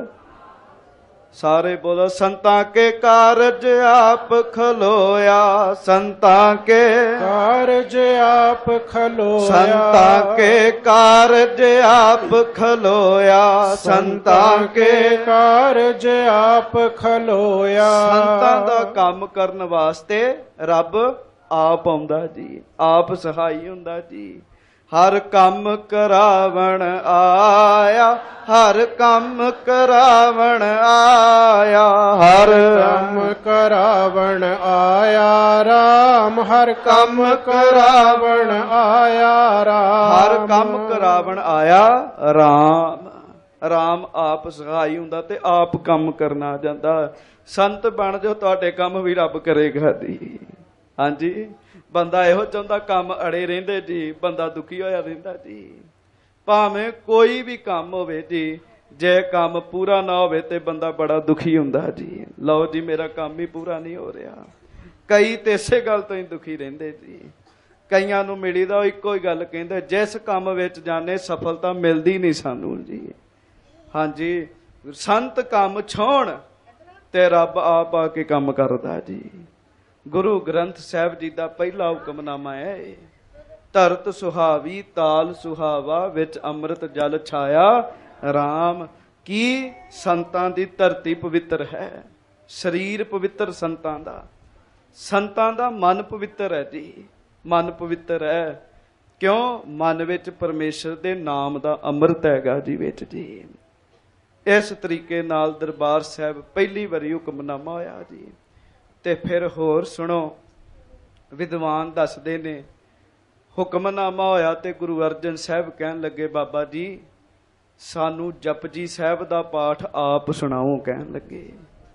ਸਾਰੇ ਬੋਲੋ, ਸੰਤਾਂ ਕੇ ਕਾਰਜ ਆਪ ਖਲੋਇਆ। ਸੰਤਾਂ ਕੇ ਕਾਰਜ ਆਪ ਖਲੋਇਆ। ਸੰਤਾਂ ਕੇ ਕਾਰਜ ਆਪ ਖਲੋਇਆ। ਸੰਤਾਂ ਕੇ ਕਾਰਜ ਆਪ ਖਲੋਇਆ। ਸੰਤਾਂ ਦਾ ਕੰਮ ਕਰਨ ਵਾਸਤੇ ਰੱਬ ਆਪ ਆਉਂਦਾ ਜੀ, ਆਪ ਸਹਾਈ ਹੁੰਦਾ ਜੀ। ਹਰ ਕੰਮ ਕਰਾਵਣ ਆਇਆ, ਹਰ ਕੰਮ ਕਰਾਵਣ ਆਇਆ। ਹਰ ਕੰਮ ਕਰਾਵਣ ਆਇਆ RAM। ਹਰ ਕੰਮ ਕਰਾਵਣ ਆਇਆ RAM। ਹਰ ਕੰਮ ਕਰਾਵਣ ਆਇਆ RAM। RAM ਆਪ ਸਹਾਈ ਹੁੰਦਾ ਤੇ ਆਪ ਕੰਮ ਕਰਨਾ ਆ ਜਾਂਦਾ। ਸੰਤ ਬਣ ਜਾਓ, ਤੁਹਾਡੇ ਕੰਮ ਵੀ ਰੱਬ ਕਰੇਗਾ ਜੀ। ਹਾਂਜੀ, ਬੰਦਾ ਇਹੋ ਚਾਹੁੰਦਾ ਕੰਮ ਅੜੇ ਰਹਿੰਦੇ ਜੀ, ਬੰਦਾ ਦੁਖੀ ਹੋਇਆ ਰਹਿੰਦਾ ਜੀ। ਭਾਵੇਂ ਕੋਈ ਵੀ ਕੰਮ ਹੋਵੇ ਜੀ, ਜੇ ਕੰਮ ਪੂਰਾ ਨਾ ਹੋਵੇ ਤੇ ਬੰਦਾ ਬੜਾ ਦੁਖੀ ਹੁੰਦਾ ਜੀ। ਲਓ ਜੀ, ਮੇਰਾ ਕੰਮ ਹੀ ਪੂਰਾ ਨਹੀਂ ਹੋ ਰਿਹਾ। ਕਈ ਤੇ ਇਸੇ ਗੱਲ ਤੋਂ ਹੀ ਦੁਖੀ ਰਹਿੰਦੇ ਜੀ। ਕਈਆਂ ਨੂੰ ਮਿਲੀ ਦਾ ਇੱਕੋ ਹੀ ਗੱਲ ਕਹਿੰਦੇ, ਜਿਸ ਕੰਮ ਵਿੱਚ ਜਾਣੇ ਸਫਲਤਾ ਮਿਲਦੀ ਨਹੀਂ ਸਾਨੂੰ ਜੀ। ਹਾਂਜੀ, ਸੰਤ ਕੰਮ ਛੋਣ ਤੇ ਰੱਬ ਆਪ ਆ ਕੇ ਕੰਮ ਕਰਦਾ ਜੀ। ਗੁਰੂ ਗ੍ਰੰਥ ਸਾਹਿਬ ਜੀ ਦਾ ਪਹਿਲਾ ਹੁਕਮਨਾਮਾ ਹੈ, ਧਰਤ ਸੁਹਾਵੀ ਤਾਲ ਸੁਹਾਵਾ, ਵਿੱਚ ਅੰਮ੍ਰਿਤ ਜਲ ਛਾਇਆ RAM। ਕੀ ਸੰਤਾਂ ਦੀ ਧਰਤੀ ਪਵਿੱਤਰ ਹੈ, ਸਰੀਰ ਪਵਿੱਤਰ ਸੰਤਾਂ ਦਾ, ਸੰਤਾਂ ਦਾ ਮਨ ਪਵਿੱਤਰ ਹੈ ਜੀ। ਮਨ ਪਵਿੱਤਰ ਹੈ, ਕਿਉਂ? ਮਨ ਵਿੱਚ ਪਰਮੇਸ਼ਰ ਦੇ ਨਾਮ ਦਾ ਅੰਮ੍ਰਿਤ ਹੈਗਾ ਜੀ ਵਿੱਚ ਜੀ। ਇਸ ਤਰੀਕੇ ਨਾਲ ਦਰਬਾਰ ਸਾਹਿਬ ਪਹਿਲੀ ਵਾਰੀ ਹੁਕਮਨਾਮਾ ਹੋਇਆ ਜੀ। ਤੇ ਫਿਰ ਹੋਰ ਸੁਣੋ, ਵਿਦਵਾਨ ਦੱਸਦੇ ਨੇ ਹੁਕਮਨਾਮਾ ਹੋਇਆ ਤੇ ਗੁਰੂ ਅਰਜਨ ਸਾਹਿਬ ਕਹਿਣ ਲੱਗੇ, ਬਾਬਾ ਜੀ ਸਾਨੂੰ ਜਪਜੀ ਸਾਹਿਬ ਦਾ ਪਾਠ ਆਪ ਸੁਣਾਓ। ਕਹਿਣ ਲੱਗੇ,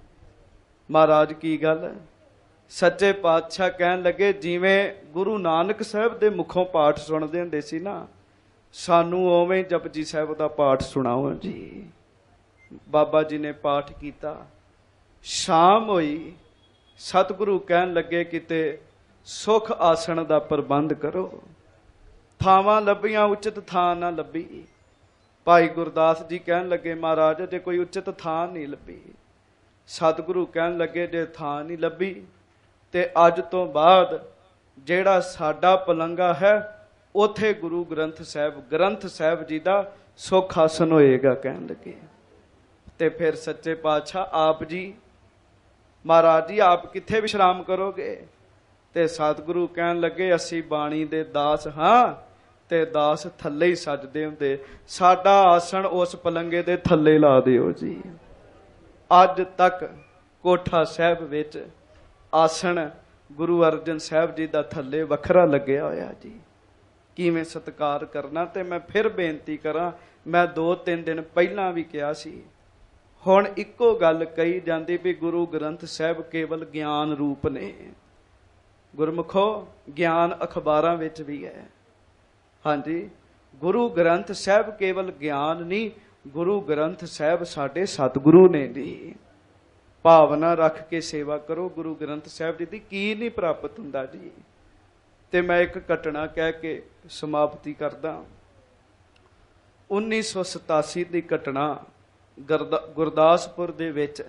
ਮਹਾਰਾਜ ਕੀ ਗੱਲ? ਸੱਚੇ ਪਾਤਸ਼ਾਹ ਕਹਿਣ ਲੱਗੇ, ਜਿਵੇਂ ਗੁਰੂ ਨਾਨਕ ਸਾਹਿਬ ਦੇ ਮੁਖੋਂ ਪਾਠ ਸੁਣਦੇ ਹੁੰਦੇ ਸੀ ਨਾ, ਸਾਨੂੰ ਉਵੇਂ ਜਪਜੀ ਸਾਹਿਬ ਦਾ ਪਾਠ ਸੁਣਾਓ ਜੀ। ਬਾਬਾ ਜੀ ਨੇ ਪਾਠ ਕੀਤਾ। ਸ਼ਾਮ ਹੋਈ, ਸਤਿਗੁਰੂ ਕਹਿਣ ਲੱਗੇ, ਕਿਤੇ ਸੁਖ ਆਸਣ ਦਾ ਪ੍ਰਬੰਧ ਕਰੋ। ਥਾਵਾਂ ਲੱਭੀਆਂ, ਉਚਿਤ ਥਾਂ ਨਾ ਲੱਭੀ। ਭਾਈ ਗੁਰਦਾਸ ਜੀ ਕਹਿਣ ਲੱਗੇ, ਮਹਾਰਾਜ ਜੇ ਕੋਈ ਉਚਿਤ ਥਾਂ ਨਹੀਂ ਲੱਭੀ। ਸਤਿਗੁਰੂ ਕਹਿਣ ਲੱਗੇ, ਜੇ ਥਾਂ ਨਹੀਂ ਲੱਭੀ ਤੇ ਅੱਜ ਤੋਂ ਬਾਅਦ ਜਿਹੜਾ ਸਾਡਾ ਪਲੰਗਾ ਹੈ ਉਥੇ ਗੁਰੂ ਗ੍ਰੰਥ ਸਾਹਿਬ ਜੀ ਦਾ ਸੁਖ ਆਸਣ ਹੋਏਗਾ। ਕਹਿਣ ਲੱਗੇ ਤੇ ਫਿਰ ਸੱਚੇ ਪਾਤਸ਼ਾਹ ਆਪ ਜੀ, ਮਹਾਰਾਜ ਜੀ ਆਪ ਕਿੱਥੇ ਵਿਸ਼ਰਾਮ ਕਰੋਗੇ? ਤੇ ਸਤਿਗੁਰੂ ਕਹਿਣ ਲੱਗੇ, ਅਸੀਂ ਬਾਣੀ ਦੇ ਦਾਸ ਹਾਂ ਤੇ ਦਾਸ ਥੱਲੇ ਹੀ ਸਜਦੇ ਹੁੰਦੇ, ਸਾਡਾ ਆਸਣ ਉਸ ਪਲੰਗੇ ਦੇ ਥੱਲੇ ਲਾ ਦਿਓ ਜੀ। ਅੱਜ ਤੱਕ ਕੋਠਾ ਸਾਹਿਬ ਵਿੱਚ ਆਸਣ ਗੁਰੂ ਅਰਜਨ ਸਾਹਿਬ ਜੀ ਦਾ ਥੱਲੇ ਵੱਖਰਾ ਲੱਗਿਆ ਹੋਇਆ ਜੀ। ਕਿਵੇਂ ਸਤਿਕਾਰ ਕਰਨਾ? ਤੇ ਮੈਂ ਫਿਰ ਬੇਨਤੀ ਕਰਾਂ, ਮੈਂ 2-3 ਦਿਨ ਪਹਿਲਾਂ ਵੀ ਕਿਹਾ ਸੀ, ਹੁਣ ਇੱਕੋ ਗੱਲ ਕਹੀ ਜਾਂਦੀ ਵੀ ਗੁਰੂ ਗ੍ਰੰਥ ਸਾਹਿਬ ਕੇਵਲ ਗਿਆਨ ਰੂਪ ਨੇ। ਗੁਰਮੁਖੋ, ਗਿਆਨ ਅਖਬਾਰਾਂ ਵਿੱਚ ਵੀ ਹੈ। ਹਾਂਜੀ, ਗੁਰੂ ਗ੍ਰੰਥ ਸਾਹਿਬ ਕੇਵਲ ਗਿਆਨ ਨਹੀਂ, ਗੁਰੂ ਗ੍ਰੰਥ ਸਾਹਿਬ ਸਾਡੇ ਸਤਿਗੁਰੂ ਨੇ ਜੀ। ਭਾਵਨਾ ਰੱਖ ਕੇ ਸੇਵਾ ਕਰੋ ਗੁਰੂ ਗ੍ਰੰਥ ਸਾਹਿਬ ਜੀ ਦੀ, ਕੀ ਨਹੀਂ ਪ੍ਰਾਪਤ ਹੁੰਦਾ ਜੀ। ਤੇ ਮੈਂ ਇੱਕ ਘਟਨਾ ਕਹਿ ਕੇ ਸਮਾਪਤੀ ਕਰਦਾ। 1987 ਦੀ ਘਟਨਾ, ਗੁਰਦਾਸਪੁਰ ਦੇ ਵਿੱਚ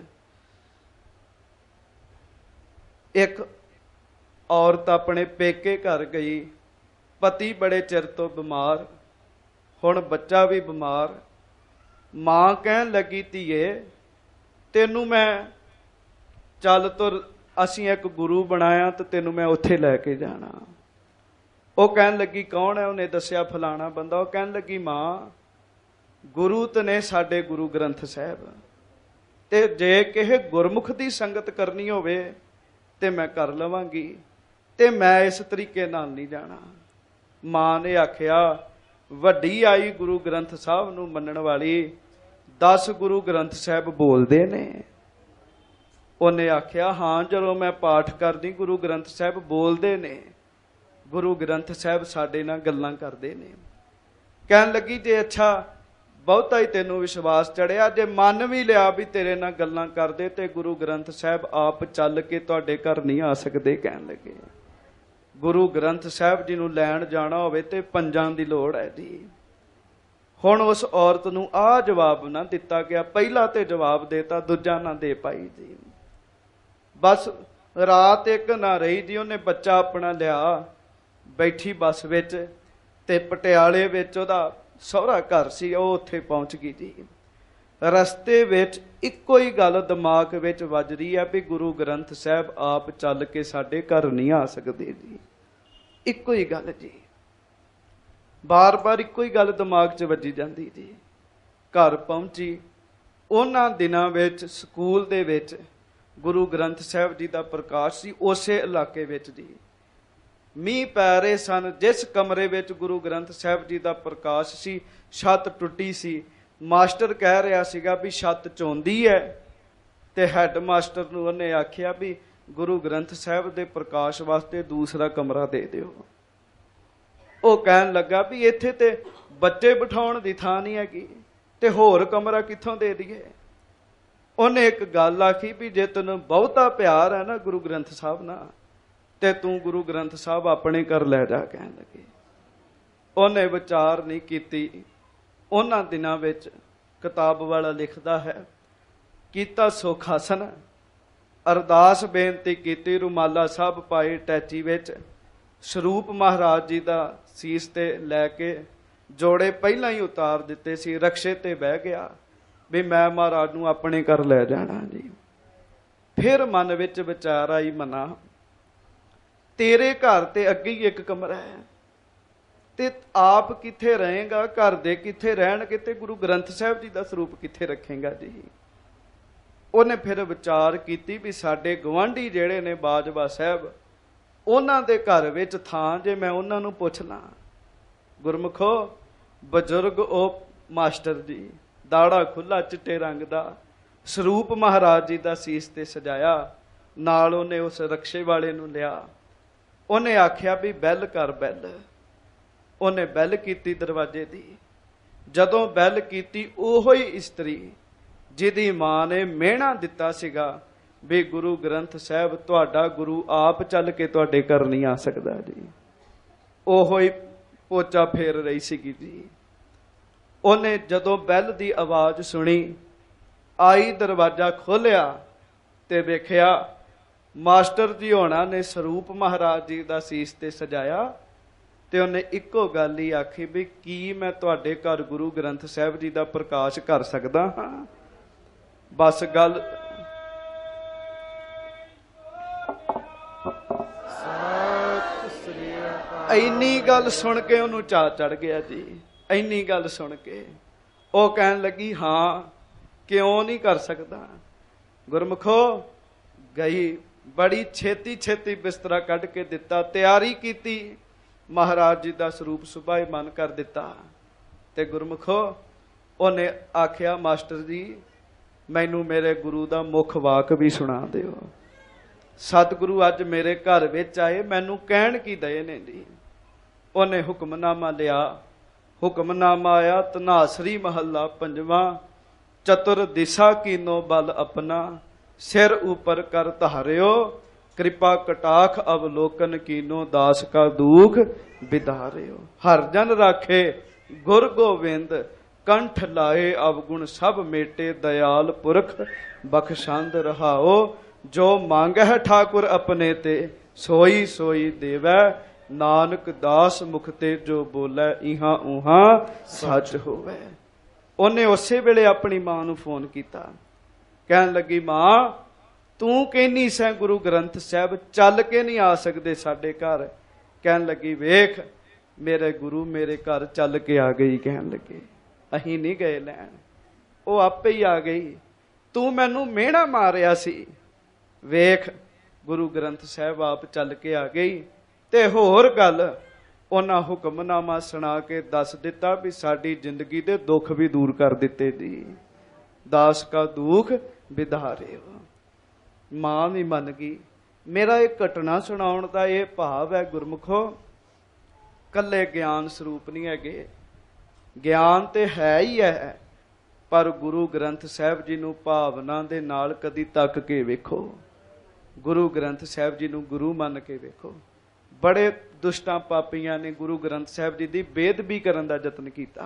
ਇੱਕ ਔਰਤ ਆਪਣੇ ਪੇਕੇ ਘਰ ਗਈ। ਪਤੀ ਬੜੇ ਚਿਰ ਤੋਂ ਬਿਮਾਰ, ਹੁਣ ਬੱਚਾ ਵੀ ਬਿਮਾਰ। ਮਾਂ ਕਹਿਣ ਲੱਗੀ, ਧੀਏ ਤੈਨੂੰ ਮੈਂ ਚੱਲ ਤੁਰ, ਅਸੀਂ ਇੱਕ ਗੁਰੂ ਬਣਾਇਆ ਤੇ ਤੈਨੂੰ ਮੈਂ ਉੱਥੇ ਲੈ ਕੇ ਜਾਣਾ। ਉਹ ਕਹਿਣ ਲੱਗੀ, ਕੌਣ ਹੈ? ਉਹਨੇ ਦੱਸਿਆ, ਫਲਾਣਾ ਬੰਦਾ। ਉਹ ਕਹਿਣ ਲੱਗੀ, ਮਾਂ ਗੁਰੂ ਤੇ ਨੇ ਸਾਡੇ ਗੁਰੂ ਗ੍ਰੰਥ ਸਾਹਿਬ, ਤੇ ਜੇ ਕਿਸੇ ਗੁਰਮੁਖ ਦੀ ਸੰਗਤ ਕਰਨੀ ਹੋਵੇ ਤੇ ਮੈਂ ਕਰ ਲਵਾਂਗੀ, ਤੇ ਮੈਂ ਇਸ ਤਰੀਕੇ ਨਾਲ ਨਹੀਂ ਜਾਣਾ। ਮਾਂ ਨੇ ਆਖਿਆ, ਵੱਡੀ ਆਈ ਗੁਰੂ ਗ੍ਰੰਥ ਸਾਹਿਬ ਨੂੰ ਮੰਨਣ ਵਾਲੀ, 10 ਗੁਰੂ ਗ੍ਰੰਥ ਸਾਹਿਬ ਬੋਲਦੇ ਨੇ। ਉਹਨੇ ਆਖਿਆ, ਹਾਂ ਜਦੋਂ ਮੈਂ ਪਾਠ ਕਰਦੀ ਗੁਰੂ ਗ੍ਰੰਥ ਸਾਹਿਬ ਬੋਲਦੇ ਨੇ, ਗੁਰੂ ਗ੍ਰੰਥ ਸਾਹਿਬ ਸਾਡੇ ਨਾਲ ਗੱਲਾਂ ਕਰਦੇ ਨੇ। ਕਹਿਣ ਲੱਗੀ, ਜੇ ਅੱਛਾ ਬਹੁਤਾ ਹੀ ਤੈਨੂੰ ਵਿਸ਼ਵਾਸ ਚੜਿਆ, ਜੇ ਮੰਨ ਵੀ ਲਿਆ ਵੀ ਤੇਰੇ ਨਾਲ ਗੱਲਾਂ ਕਰਦੇ, ਤੇ ਗੁਰੂ ਗ੍ਰੰਥ ਸਾਹਿਬ ਆਪ ਚੱਲ ਕੇ ਤੁਹਾਡੇ ਘਰ ਨਹੀਂ ਆ ਸਕਦੇ। ਕਹਿਣ ਲੱਗੇ, ਗੁਰੂ ਗ੍ਰੰਥ ਸਾਹਿਬ ਜੀ ਨੂੰ ਲੈਣ ਜਾਣਾ ਹੋਵੇ ਤੇ 5 ਦੀ ਲੋੜ ਹੈ ਜੀ। ਹੁਣ ਉਸ ਔਰਤ ਨੂੰ ਆਹ ਜਵਾਬ ਨਾ ਦਿੱਤਾ ਗਿਆ। ਪਹਿਲਾ ਤੇ ਜਵਾਬ ਦੇਤਾ, ਦੂਜਾ ਨਾ ਦੇ ਪਾਈ ਜੀ। ਬਸ ਰਾਤ ਇੱਕ ਨਾ ਰਹੀ ਜੀ। ਉਹਨੇ ਬੱਚਾ ਆਪਣਾ ਲਿਆ, ਬੈਠੀ ਬੱਸ ਵਿੱਚ, ਤੇ ਪਟਿਆਲੇ ਵਿੱਚ ਉਹਦਾ ਸਹੁਰਾ ਘਰ ਸੀ, ਉਹ ਉੱਥੇ ਪਹੁੰਚ ਗਈ ਜੀ। ਰਸਤੇ ਵਿੱਚ ਇੱਕੋ ਹੀ ਗੱਲ ਦਿਮਾਗ ਵਿੱਚ ਵੱਜ ਰਹੀ ਹੈ ਵੀ ਗੁਰੂ ਗ੍ਰੰਥ ਸਾਹਿਬ ਆਪ ਚੱਲ ਕੇ ਸਾਡੇ ਘਰ ਨਹੀਂ ਆ ਸਕਦੇ ਜੀ। ਇੱਕੋ ਹੀ ਗੱਲ ਜੀ, ਬਾਰ-ਬਾਰ ਇੱਕੋ ਹੀ ਗੱਲ ਦਿਮਾਗ 'ਚ ਵੱਜੀ ਜਾਂਦੀ ਜੀ। ਘਰ ਪਹੁੰਚੀ। ਉਹਨਾਂ ਦਿਨਾਂ ਵਿੱਚ ਸਕੂਲ ਦੇ ਵਿੱਚ ਗੁਰੂ ਗ੍ਰੰਥ ਸਾਹਿਬ ਜੀ ਦਾ ਪ੍ਰਕਾਸ਼ ਸੀ, ਉਸੇ ਇਲਾਕੇ ਵਿੱਚ ਜੀ। ਮੀਂਹ ਪੈ ਰਹੇ ਸਨ। ਜਿਸ ਕਮਰੇ ਵਿੱਚ ਗੁਰੂ ਗ੍ਰੰਥ ਸਾਹਿਬ ਜੀ ਦਾ ਪ੍ਰਕਾਸ਼ ਸੀ, ਛੱਤ ਟੁੱਟੀ ਸੀ। ਮਾਸਟਰ ਕਹਿ ਰਿਹਾ ਸੀਗਾ ਵੀ ਛੱਤ ਚੋਂਦੀ ਹੈ, ਤੇ ਹੈੱਡ ਮਾਸਟਰ ਨੂੰ ਉਹਨੇ ਆਖਿਆ ਵੀ ਗੁਰੂ ਗ੍ਰੰਥ ਸਾਹਿਬ ਦੇ ਪ੍ਰਕਾਸ਼ ਵਾਸਤੇ ਦੂਸਰਾ ਕਮਰਾ ਦੇ ਦਿਓ। ਉਹ ਕਹਿਣ ਲੱਗਾ ਵੀ ਇੱਥੇ ਤੇ ਬੱਚੇ ਬਿਠਾਉਣ ਦੀ ਥਾਂ ਨਹੀਂ ਹੈਗੀ, ਤੇ ਹੋਰ ਕਮਰਾ ਕਿੱਥੋਂ ਦੇ ਦਈਏ। ਉਹਨੇ ਇੱਕ ਗੱਲ ਆਖੀ ਵੀ ਜੇ ਤੈਨੂੰ ਬਹੁਤਾ ਪਿਆਰ ਹੈ ਨਾ ਗੁਰੂ ਗ੍ਰੰਥ ਸਾਹਿਬ ਨਾਲ, ਤੇ ਤੂੰ ਗੁਰੂ ਗ੍ਰੰਥ ਸਾਹਿਬ ਆਪਣੇ ਘਰ ਲੈ ਜਾ। ਕਹਿਣ ਲੱਗੇ, ਉਹਨੇ ਵਿਚਾਰ ਨਹੀਂ ਕੀਤੀ। ਉਹਨਾਂ ਦਿਨਾਂ ਵਿੱਚ ਕਿਤਾਬ ਵਾਲਾ ਲਿਖਦਾ ਹੈ, ਕੀਤਾ ਸੁਖ ਆਸਣ, ਅਰਦਾਸ ਬੇਨਤੀ ਕੀਤੀ, ਰੁਮਾਲਾ ਸਾਹਿਬ ਪਾਈ ਟੈਚੀ ਵਿੱਚ, ਸਰੂਪ ਮਹਾਰਾਜ ਜੀ ਦਾ ਸੀਸ ਤੇ ਲੈ ਕੇ ਜੋੜੇ ਪਹਿਲਾਂ ਹੀ ਉਤਾਰ ਦਿੱਤੇ ਸੀ, ਰਕਸ਼ੇ ਤੇ ਬਹਿ ਗਿਆ ਵੀ ਮੈਂ ਮਹਾਰਾਜ ਨੂੰ ਆਪਣੇ ਘਰ ਲੈ ਜਾਣਾ ਜੀ। ਫਿਰ ਮਨ ਵਿੱਚ ਵਿਚਾਰ ਆਈ, ਮਨਾ ਤੇਰੇ ਘਰ ਤੇ ਅੱਗੇ ਹੀ ਇੱਕ ਕਮਰਾ ਹੈ, ਤੇ ਆਪ ਕਿੱਥੇ ਰਹੇਗਾ, ਘਰ ਦੇ ਕਿੱਥੇ ਰਹਿਣਗੇ ਤੇ ਗੁਰੂ ਗ੍ਰੰਥ ਸਾਹਿਬ ਜੀ ਦਾ ਸਰੂਪ ਕਿੱਥੇ ਰੱਖੇਗਾ ਜੀ। ਉਹਨੇ ਫਿਰ ਵਿਚਾਰ ਕੀਤੀ ਵੀ ਸਾਡੇ ਗੁਆਂਢੀ ਜਿਹੜੇ ਨੇ ਬਾਜਵਾ ਸਾਹਿਬ, ਉਹਨਾਂ ਦੇ ਘਰ ਵਿੱਚ ਥਾਂ ਜੇ ਮੈਂ ਉਹਨਾਂ ਨੂੰ ਪੁੱਛ ਲਾਂ। ਗੁਰਮੁਖੋ, ਬਜ਼ੁਰਗ ਉਹ ਮਾਸਟਰ ਜੀ, ਦਾੜਾ ਖੁੱਲਾ ਚਿੱਟੇ ਰੰਗ ਦਾ, ਸਰੂਪ ਮਹਾਰਾਜ ਜੀ ਦਾ ਸੀਸ ਤੇ ਸਜਾਇਆ, ਨਾਲ ਉਹਨੇ ਉਸ ਰਕਸ਼ੇ ਵਾਲੇ ਨੂੰ ਲਿਆ। ਉਹਨੇ ਆਖਿਆ ਵੀ ਬੈਲ ਕਰ ਬੈਲ। ਉਹਨੇ ਬੈਲ ਕੀਤੀ ਦਰਵਾਜ਼ੇ ਦੀ। ਜਦੋਂ ਬੈਲ ਕੀਤੀ, ਉਹੋ ਹੀ ਇਸਤਰੀ ਜਿਹਦੀ ਮਾਂ ਨੇ ਮਿਹਣਾ ਦਿੱਤਾ ਸੀਗਾ ਵੀ ਗੁਰੂ ਗ੍ਰੰਥ ਸਾਹਿਬ ਤੁਹਾਡਾ ਗੁਰੂ ਆਪ ਚੱਲ ਕੇ ਤੁਹਾਡੇ ਘਰ ਨਹੀਂ ਆ ਸਕਦਾ ਜੀ, ਉਹੋ ਹੀ ਪੋਚਾ ਫੇਰ ਰਹੀ ਸੀਗੀ ਜੀ। ਉਹਨੇ ਜਦੋਂ ਬੈਲ ਦੀ ਆਵਾਜ਼ ਸੁਣੀ, ਆਈ, ਦਰਵਾਜ਼ਾ ਖੋਲਿਆ ਤੇ ਵੇਖਿਆ ਮਾਸਟਰ ਜੀ ਹੋਣਾ ਨੇ ਸਰੂਪ ਮਹਾਰਾਜ ਜੀ ਦਾ ਸੀਸ ਤੇ ਸਜਾਇਆ। ਤੇ ਉਹਨੇ ਇੱਕੋ ਗੱਲ ਹੀ ਆਖੀ ਵੀ ਕੀ ਮੈਂ ਤੁਹਾਡੇ ਘਰ ਗੁਰੂ ਗ੍ਰੰਥ ਸਾਹਿਬ ਜੀ ਦਾ ਪ੍ਰਕਾਸ਼ ਕਰ ਸਕਦਾ ਹਾਂ? ਬਸ ਗੱਲ ਇੰਨੀ ਗੱਲ ਸੁਣ ਕੇ ਉਹਨੂੰ ਚਾਅ ਚੜ ਗਿਆ ਜੀ। ਇੰਨੀ ਗੱਲ ਸੁਣ ਕੇ ਉਹ ਕਹਿਣ ਲੱਗੀ, ਹਾਂ ਕਿਉਂ ਨਹੀਂ ਕਰ ਸਕਦਾ। ਗੁਰਮੁਖੋ, ਗਈ, ਬੜੀ ਛੇਤੀ ਛੇਤੀ ਬਿਸਤਰਾ ਕੱਢ ਕੇ ਦਿੱਤਾ, ਤਿਆਰੀ ਕੀਤੀ, ਮਹਾਰਾਜ ਜੀ ਦਾ ਸਰੂਪ ਸੁਭਾਇਮਾਨ ਕਰ ਦਿੱਤਾ। ਤੇ ਗੁਰਮੁਖੋ, ਉਹਨੇ ਆਖਿਆ, ਮਾਸਟਰ ਜੀ ਮੈਨੂੰ ਮੇਰੇ ਗੁਰੂ ਦਾ ਮੁੱਖ ਵਾਕ ਵੀ ਸੁਣਾ ਦਿਓ। ਸਤਿਗੁਰੂ ਅੱਜ ਮੇਰੇ ਘਰ ਵਿੱਚ ਆਏ, ਮੈਨੂੰ ਕਹਿਣ ਕੀ ਦਏ ਨੇ ਜੀ। ਉਹਨੇ ਹੁਕਮਨਾਮਾ ਲਿਆ। ਹੁਕਮਨਾਮਾ ਆਇਆ, ਧਨਾਸਰੀ ਮਹੱਲਾ ਪੰਜਵਾਂ, ਚਤੁਰ ਦਿਸ਼ਾ ਕੀਨੋ ਬਲ ਆਪਣਾ, ਸਿਰ ਉਪਰ ਕਰ ਧਾਰਿਓ, ਕਿਰਪਾ ਕਟਾਖ ਅਵਲੋਕਨ ਕੀਨੋ, ਦਾਸ ਕਾ ਦੁਖ ਵਿਦਾਰਿਓ। ਹਰ ਜਨ ਰਾਖੇ ਗੁਰ ਗੋਬਿੰਦ, ਕੰਠ ਲਾਏ ਅਵਗੁਣ ਸਭ ਮੇਟੇ, ਦਇਆਲ ਪੁਰਖ ਬਖਸ਼ੰਦ ਰਹਾਓ, ਜੋ ਮੰਗਹਿ ਠਾਕੁਰ ਆਪਣੇ ਤੇ, ਸੋਈ ਸੋਈ ਦੇਵੈ, ਨਾਨਕ ਦਾਸ ਮੁਖ ਤੇ ਜੋ ਬੋਲੇ, ਇਹਾਂ ਉਹਾਂ ਸੱਚ ਹੋਵੇ। ਉਹਨੇ ਉਸੇ ਵੇਲੇ ਆਪਣੀ ਮਾਂ ਨੂੰ ਫੋਨ ਕੀਤਾ। ਕਹਿਣ ਲੱਗੀ, ਮਾਂ ਤੂੰ ਕਹਿੰਦੀ ਸੈਂ ਗੁਰੂ ਗ੍ਰੰਥ ਸਾਹਿਬ ਚੱਲ ਕੇ ਨਹੀਂ ਆ ਸਕਦੇ ਸਾਡੇ ਘਰ। ਕਹਿਣ ਲੱਗੀ, ਵੇਖ ਮੇਰੇ ਗੁਰੂ ਮੇਰੇ ਘਰ ਚੱਲ ਕੇ ਆ ਗਈ। ਕਹਿਣ ਲੱਗੇ, ਅਸੀਂ ਨਹੀਂ ਗਏ ਲੈਣ, ਉਹ ਆਪੇ ਹੀ ਆ ਗਈ। ਤੂੰ ਮੈਨੂੰ ਮਿਹਣਾ ਮਾਰਿਆ ਸੀ, ਵੇਖ ਗੁਰੂ ਗ੍ਰੰਥ ਸਾਹਿਬ ਆਪ ਚੱਲ ਕੇ ਆ ਗਈ। ਤੇ ਹੋਰ ਗੱਲ, ਉਹਨਾਂ ਹੁਕਮਨਾਮਾ ਸੁਣਾ ਕੇ ਦੱਸ ਦਿੱਤਾ ਵੀ ਸਾਡੀ ਜ਼ਿੰਦਗੀ ਦੇ ਦੁੱਖ ਵੀ ਦੂਰ ਕਰ ਦਿੱਤੇ ਜੀ, ਦਾਸ ਕਾ ਦੁੱਖ ਵਿਦਾਰਿਓ। ਮਾਂ ਵੀ ਮੰਨ ਗਈ। ਮੇਰਾ ਇਹ ਘਟਨਾ ਸੁਣਾਉਣ ਦਾ ਇਹ ਭਾਵ ਹੈ ਗੁਰਮੁਖੋ, ਕੱਲੇ ਗਿਆਨ ਸਰੂਪ ਨਹੀਂ ਹੈਗੇ, ਗਿਆਨ ਤੇ ਹੈ ਹੀ ਹੈ, ਪਰ ਗੁਰੂ ਗ੍ਰੰਥ ਸਾਹਿਬ ਜੀ ਨੂੰ ਭਾਵਨਾ ਦੇ ਨਾਲ ਕਦੀ ਤੱਕ ਕੇ ਵੇਖੋ, ਗੁਰੂ ਗ੍ਰੰਥ ਸਾਹਿਬ ਜੀ ਨੂੰ ਗੁਰੂ ਮੰਨ ਕੇ ਵੇਖੋ। ਬੜੇ ਦੁਸ਼ਟਾਂ ਪਾਪੀਆਂ ਨੇ ਗੁਰੂ ਗ੍ਰੰਥ ਸਾਹਿਬ ਜੀ ਦੀ ਬੇਅਦਬੀ ਕਰਨ ਦਾ ਯਤਨ ਕੀਤਾ।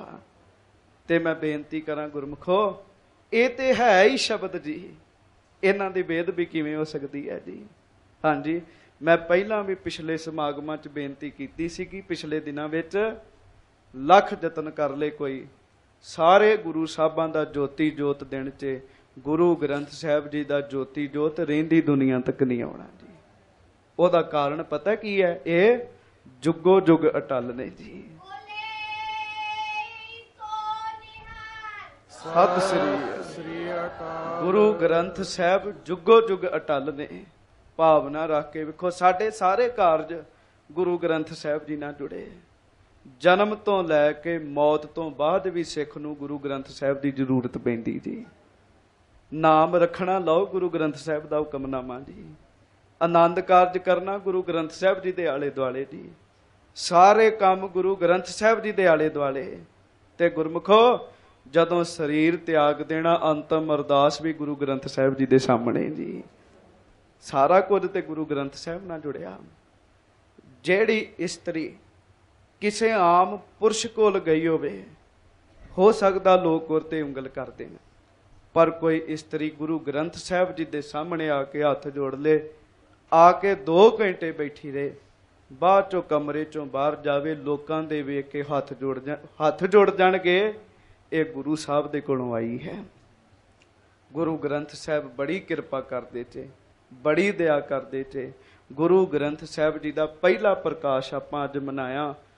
ਤੇ ਮੈਂ ਬੇਨਤੀ ਕਰਾਂ ਗੁਰਮੁਖੋ, ਇਹ ਤੇ ਹੈ ਹੀ ਸ਼ਬਦ ਜੀ, ਇਹਨਾਂ ਦੀ ਬੇਅਦਬੀ ਕਿਵੇਂ ਹੋ ਸਕਦੀ ਹੈ ਜੀ। ਹਾਂਜੀ, ਮੈਂ ਪਹਿਲਾਂ ਵੀ ਪਿਛਲੇ ਸਮਾਗਮਾਂ 'ਚ ਬੇਨਤੀ ਕੀਤੀ ਸੀ ਕਿ ਪਿਛਲੇ ਦਿਨਾਂ ਵਿੱਚ ਲੱਖ ਯਤਨ ਕਰ ਲਏ ਕੋਈ, ਸਾਰੇ ਗੁਰੂ ਸਾਹਿਬਾਂ ਦਾ ਜੋਤੀ ਜੋਤ ਦਿਨ 'ਚ ਗੁਰੂ ਗ੍ਰੰਥ ਸਾਹਿਬ ਜੀ ਦਾ ਜੋਤੀ ਜੋਤ ਰਹਿੰਦੀ ਦੁਨੀਆ ਤੱਕ ਨਹੀਂ ਆਉਣਾ ਜੀ। ਉਹਦਾ ਕਾਰਨ ਪਤਾ ਕੀ ਹੈ? ਇਹ ਜੁਗੋ ਜੁਗ ਅਟਲ ਨੇ ਜੀ। ਸਤਿ ਸ੍ਰੀ ਅਕਾਲ। ਗੁਰੂ ਗ੍ਰੰਥ ਸਾਹਿਬ ਜੁਗੋ ਜੁਗ ਅਟਲ ਨੇ। ਭਾਵਨਾ ਰੱਖ ਕੇ ਵੇਖੋ, ਸਾਡੇ ਸਾਰੇ ਕਾਰਜ ਗੁਰੂ ਗ੍ਰੰਥ ਸਾਹਿਬ ਜੀ ਨਾਲ ਜੁੜੇ। ਜਨਮ ਤੋਂ ਲੈ ਕੇ ਮੌਤ ਤੋਂ ਬਾਅਦ ਵੀ ਸਿੱਖ ਨੂੰ ਗੁਰੂ ਗ੍ਰੰਥ ਸਾਹਿਬ ਦੀ ਜ਼ਰੂਰਤ ਪੈਂਦੀ ਜੀ। ਨਾਮ ਰੱਖਣਾ ਲਓ ਗੁਰੂ ਗ੍ਰੰਥ ਸਾਹਿਬ ਦਾ ਹੁਕਮਨਾਮਾ ਜੀ। ਆਨੰਦ ਕਾਰਜ ਕਰਨਾ ਗੁਰੂ ਗ੍ਰੰਥ ਸਾਹਿਬ ਜੀ ਦੇ ਆਲੇ ਦੁਆਲੇ ਜੀ। ਸਾਰੇ ਕੰਮ ਗੁਰੂ ਗ੍ਰੰਥ ਸਾਹਿਬ ਜੀ ਦੇ ਆਲੇ ਦੁਆਲੇ। ਤੇ ਗੁਰਮੁਖੋ, ਜਦੋਂ ਸਰੀਰ ਤਿਆਗ ਦੇਣਾ, ਅੰਤਮ ਅਰਦਾਸ ਵੀ ਗੁਰੂ ਗ੍ਰੰਥ ਸਾਹਿਬ ਜੀ ਦੇ ਸਾਹਮਣੇ ਜੀ। ਸਾਰਾ ਕੁਝ ਤੇ ਗੁਰੂ ਗ੍ਰੰਥ ਸਾਹਿਬ ਨਾਲ ਜੁੜਿਆ। ਜਿਹੜੀ ਇਸਤਰੀ ਕਿਸੇ ਆਮ ਪੁਰਸ਼ ਕੋਲ ਗਈ ਹੋਵੇ, ਹੋ ਸਕਦਾ ਲੋਕ ਉਹ ਤੇ ਉਂਗਲ ਕਰਦੇ ਨੇ, ਪਰ ਕੋਈ ਇਸਤਰੀ ਗੁਰੂ ਗ੍ਰੰਥ ਸਾਹਿਬ ਜੀ ਦੇ ਸਾਹਮਣੇ ਆ ਕੇ ਹੱਥ ਜੋੜ ਲੇ, ਆ ਕੇ 2 ਘੰਟੇ ਬੈਠੀ ਰਹੇ, ਬਾਅਦ ਚੋਂ ਕਮਰੇ ਚੋਂ ਬਾਹਰ ਜਾਵੇ, ਲੋਕਾਂ ਦੇ ਵੇਖ ਕੇ ਹੱਥ ਜੋੜ ਜਾਣਗੇ, ਇਹ ਗੁਰੂ ਸਾਹਿਬ ਦੇ ਕੋਲੋਂ ਆਈ ਹੈ। ਗੁਰੂ ਗ੍ਰੰਥ ਸਾਹਿਬ ਬੜੀ ਕਿਰਪਾ ਕਰਦੇ ਤੇ, ਬੜੀ ਦਇਆ ਕਰਦੇ ਤੇ। ਗੁਰੂ ਗ੍ਰੰਥ ਸਾਹਿਬ ਜੀ ਦਾ ਪਹਿਲਾ ਪ੍ਰਕਾਸ਼ ਆਪਾਂ ਅੱਜ ਮਨਾਇਆ।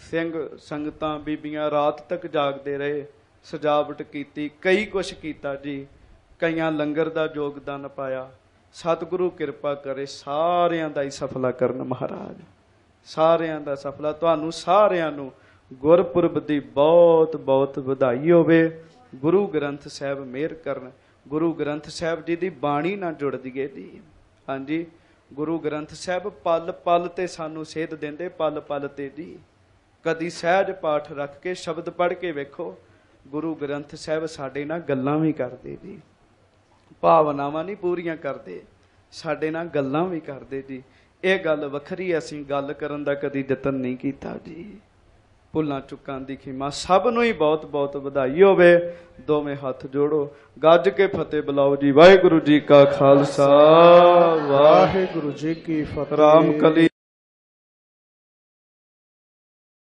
ਸਿੰਘ ਸੰਗਤਾਂ ਬੀਬੀਆਂ ਰਾਤ ਤੱਕ ਜਾਗਦੇ ਰਹੇ, ਸਜਾਵਟ ਕੀਤੀ, ਕਈ ਕੁਛ ਕੀਤਾ ਜੀ। ਕਈਆਂ ਲੰਗਰ ਦਾ ਯੋਗਦਾਨ ਪਾਇਆ। ਸਤਿਗੁਰੂ ਕਿਰਪਾ ਕਰੇ ਸਾਰਿਆਂ ਦਾ ਹੀ ਸਫਲਾ ਕਰਨ ਮਹਾਰਾਜ, ਸਾਰਿਆਂ ਦਾ ਸਫਲਾ। ਤੁਹਾਨੂੰ ਸਾਰਿਆਂ ਨੂੰ ਗੁਰਪੁਰਬ ਦੀ ਬਹੁਤ ਬਹੁਤ ਵਧਾਈ ਹੋਵੇ। ਗੁਰੂ ਗ੍ਰੰਥ ਸਾਹਿਬ ਮਿਹਰ ਕਰਨ। ਗੁਰੂ ਗ੍ਰੰਥ ਸਾਹਿਬ ਜੀ ਦੀ ਬਾਣੀ ਨਾਲ ਜੁੜ ਜਾਈਏ ਜੀ। ਹਾਂਜੀ, ਗੁਰੂ ਗ੍ਰੰਥ ਸਾਹਿਬ ਪਲ ਪਲ ਤੇ ਸਾਨੂੰ ਸੇਧ ਦਿੰਦੇ, ਪਲ ਪਲ ਤੇ ਜੀ। ਕਦੀ ਸਹਿਜ ਪਾਠ ਰੱਖ ਕੇ ਸ਼ਬਦ ਪੜ੍ਹ ਕੇ ਵੇਖੋ, ਗੁਰੂ ਗ੍ਰੰਥ ਸਾਹਿਬ ਸਾਡੇ ਨਾਲ ਗੱਲਾਂ ਵੀ ਕਰਦੇ ਜੀ। ਭਾਵਨਾਵਾਂ ਨਹੀਂ ਪੂਰੀਆਂ ਕਰਦੇ, ਸਾਡੇ ਨਾਲ ਗੱਲਾਂ ਵੀ ਕਰਦੇ ਜੀ। ਇਹ ਗੱਲ ਵੱਖਰੀ, ਅਸੀਂ ਗੱਲ ਕਰਨ ਦਾ ਕਦੀ ਯਤਨ ਨਹੀਂ ਕੀਤਾ ਜੀ। ਭੁੱਲਾਂ ਚੁੱਕਾਂ ਦੀ ਖਿਮਾ। ਸਭ ਨੂੰ ਹੀ ਬਹੁਤ ਬਹੁਤ ਵਧਾਈ ਹੋਵੇ। ਦੋਵੇਂ ਹੱਥ ਜੋੜੋ, ਗੱਜ ਕੇ ਫਤਿਹ ਬੁਲਾਓ ਜੀ। ਵਾਹਿਗੁਰੂ ਜੀ ਕਾ ਖਾਲਸਾ, ਵਾਹਿਗੁਰੂ ਜੀ ਕੀ ਫਤਿਹ। ਰਾਮ ਕਲੀ।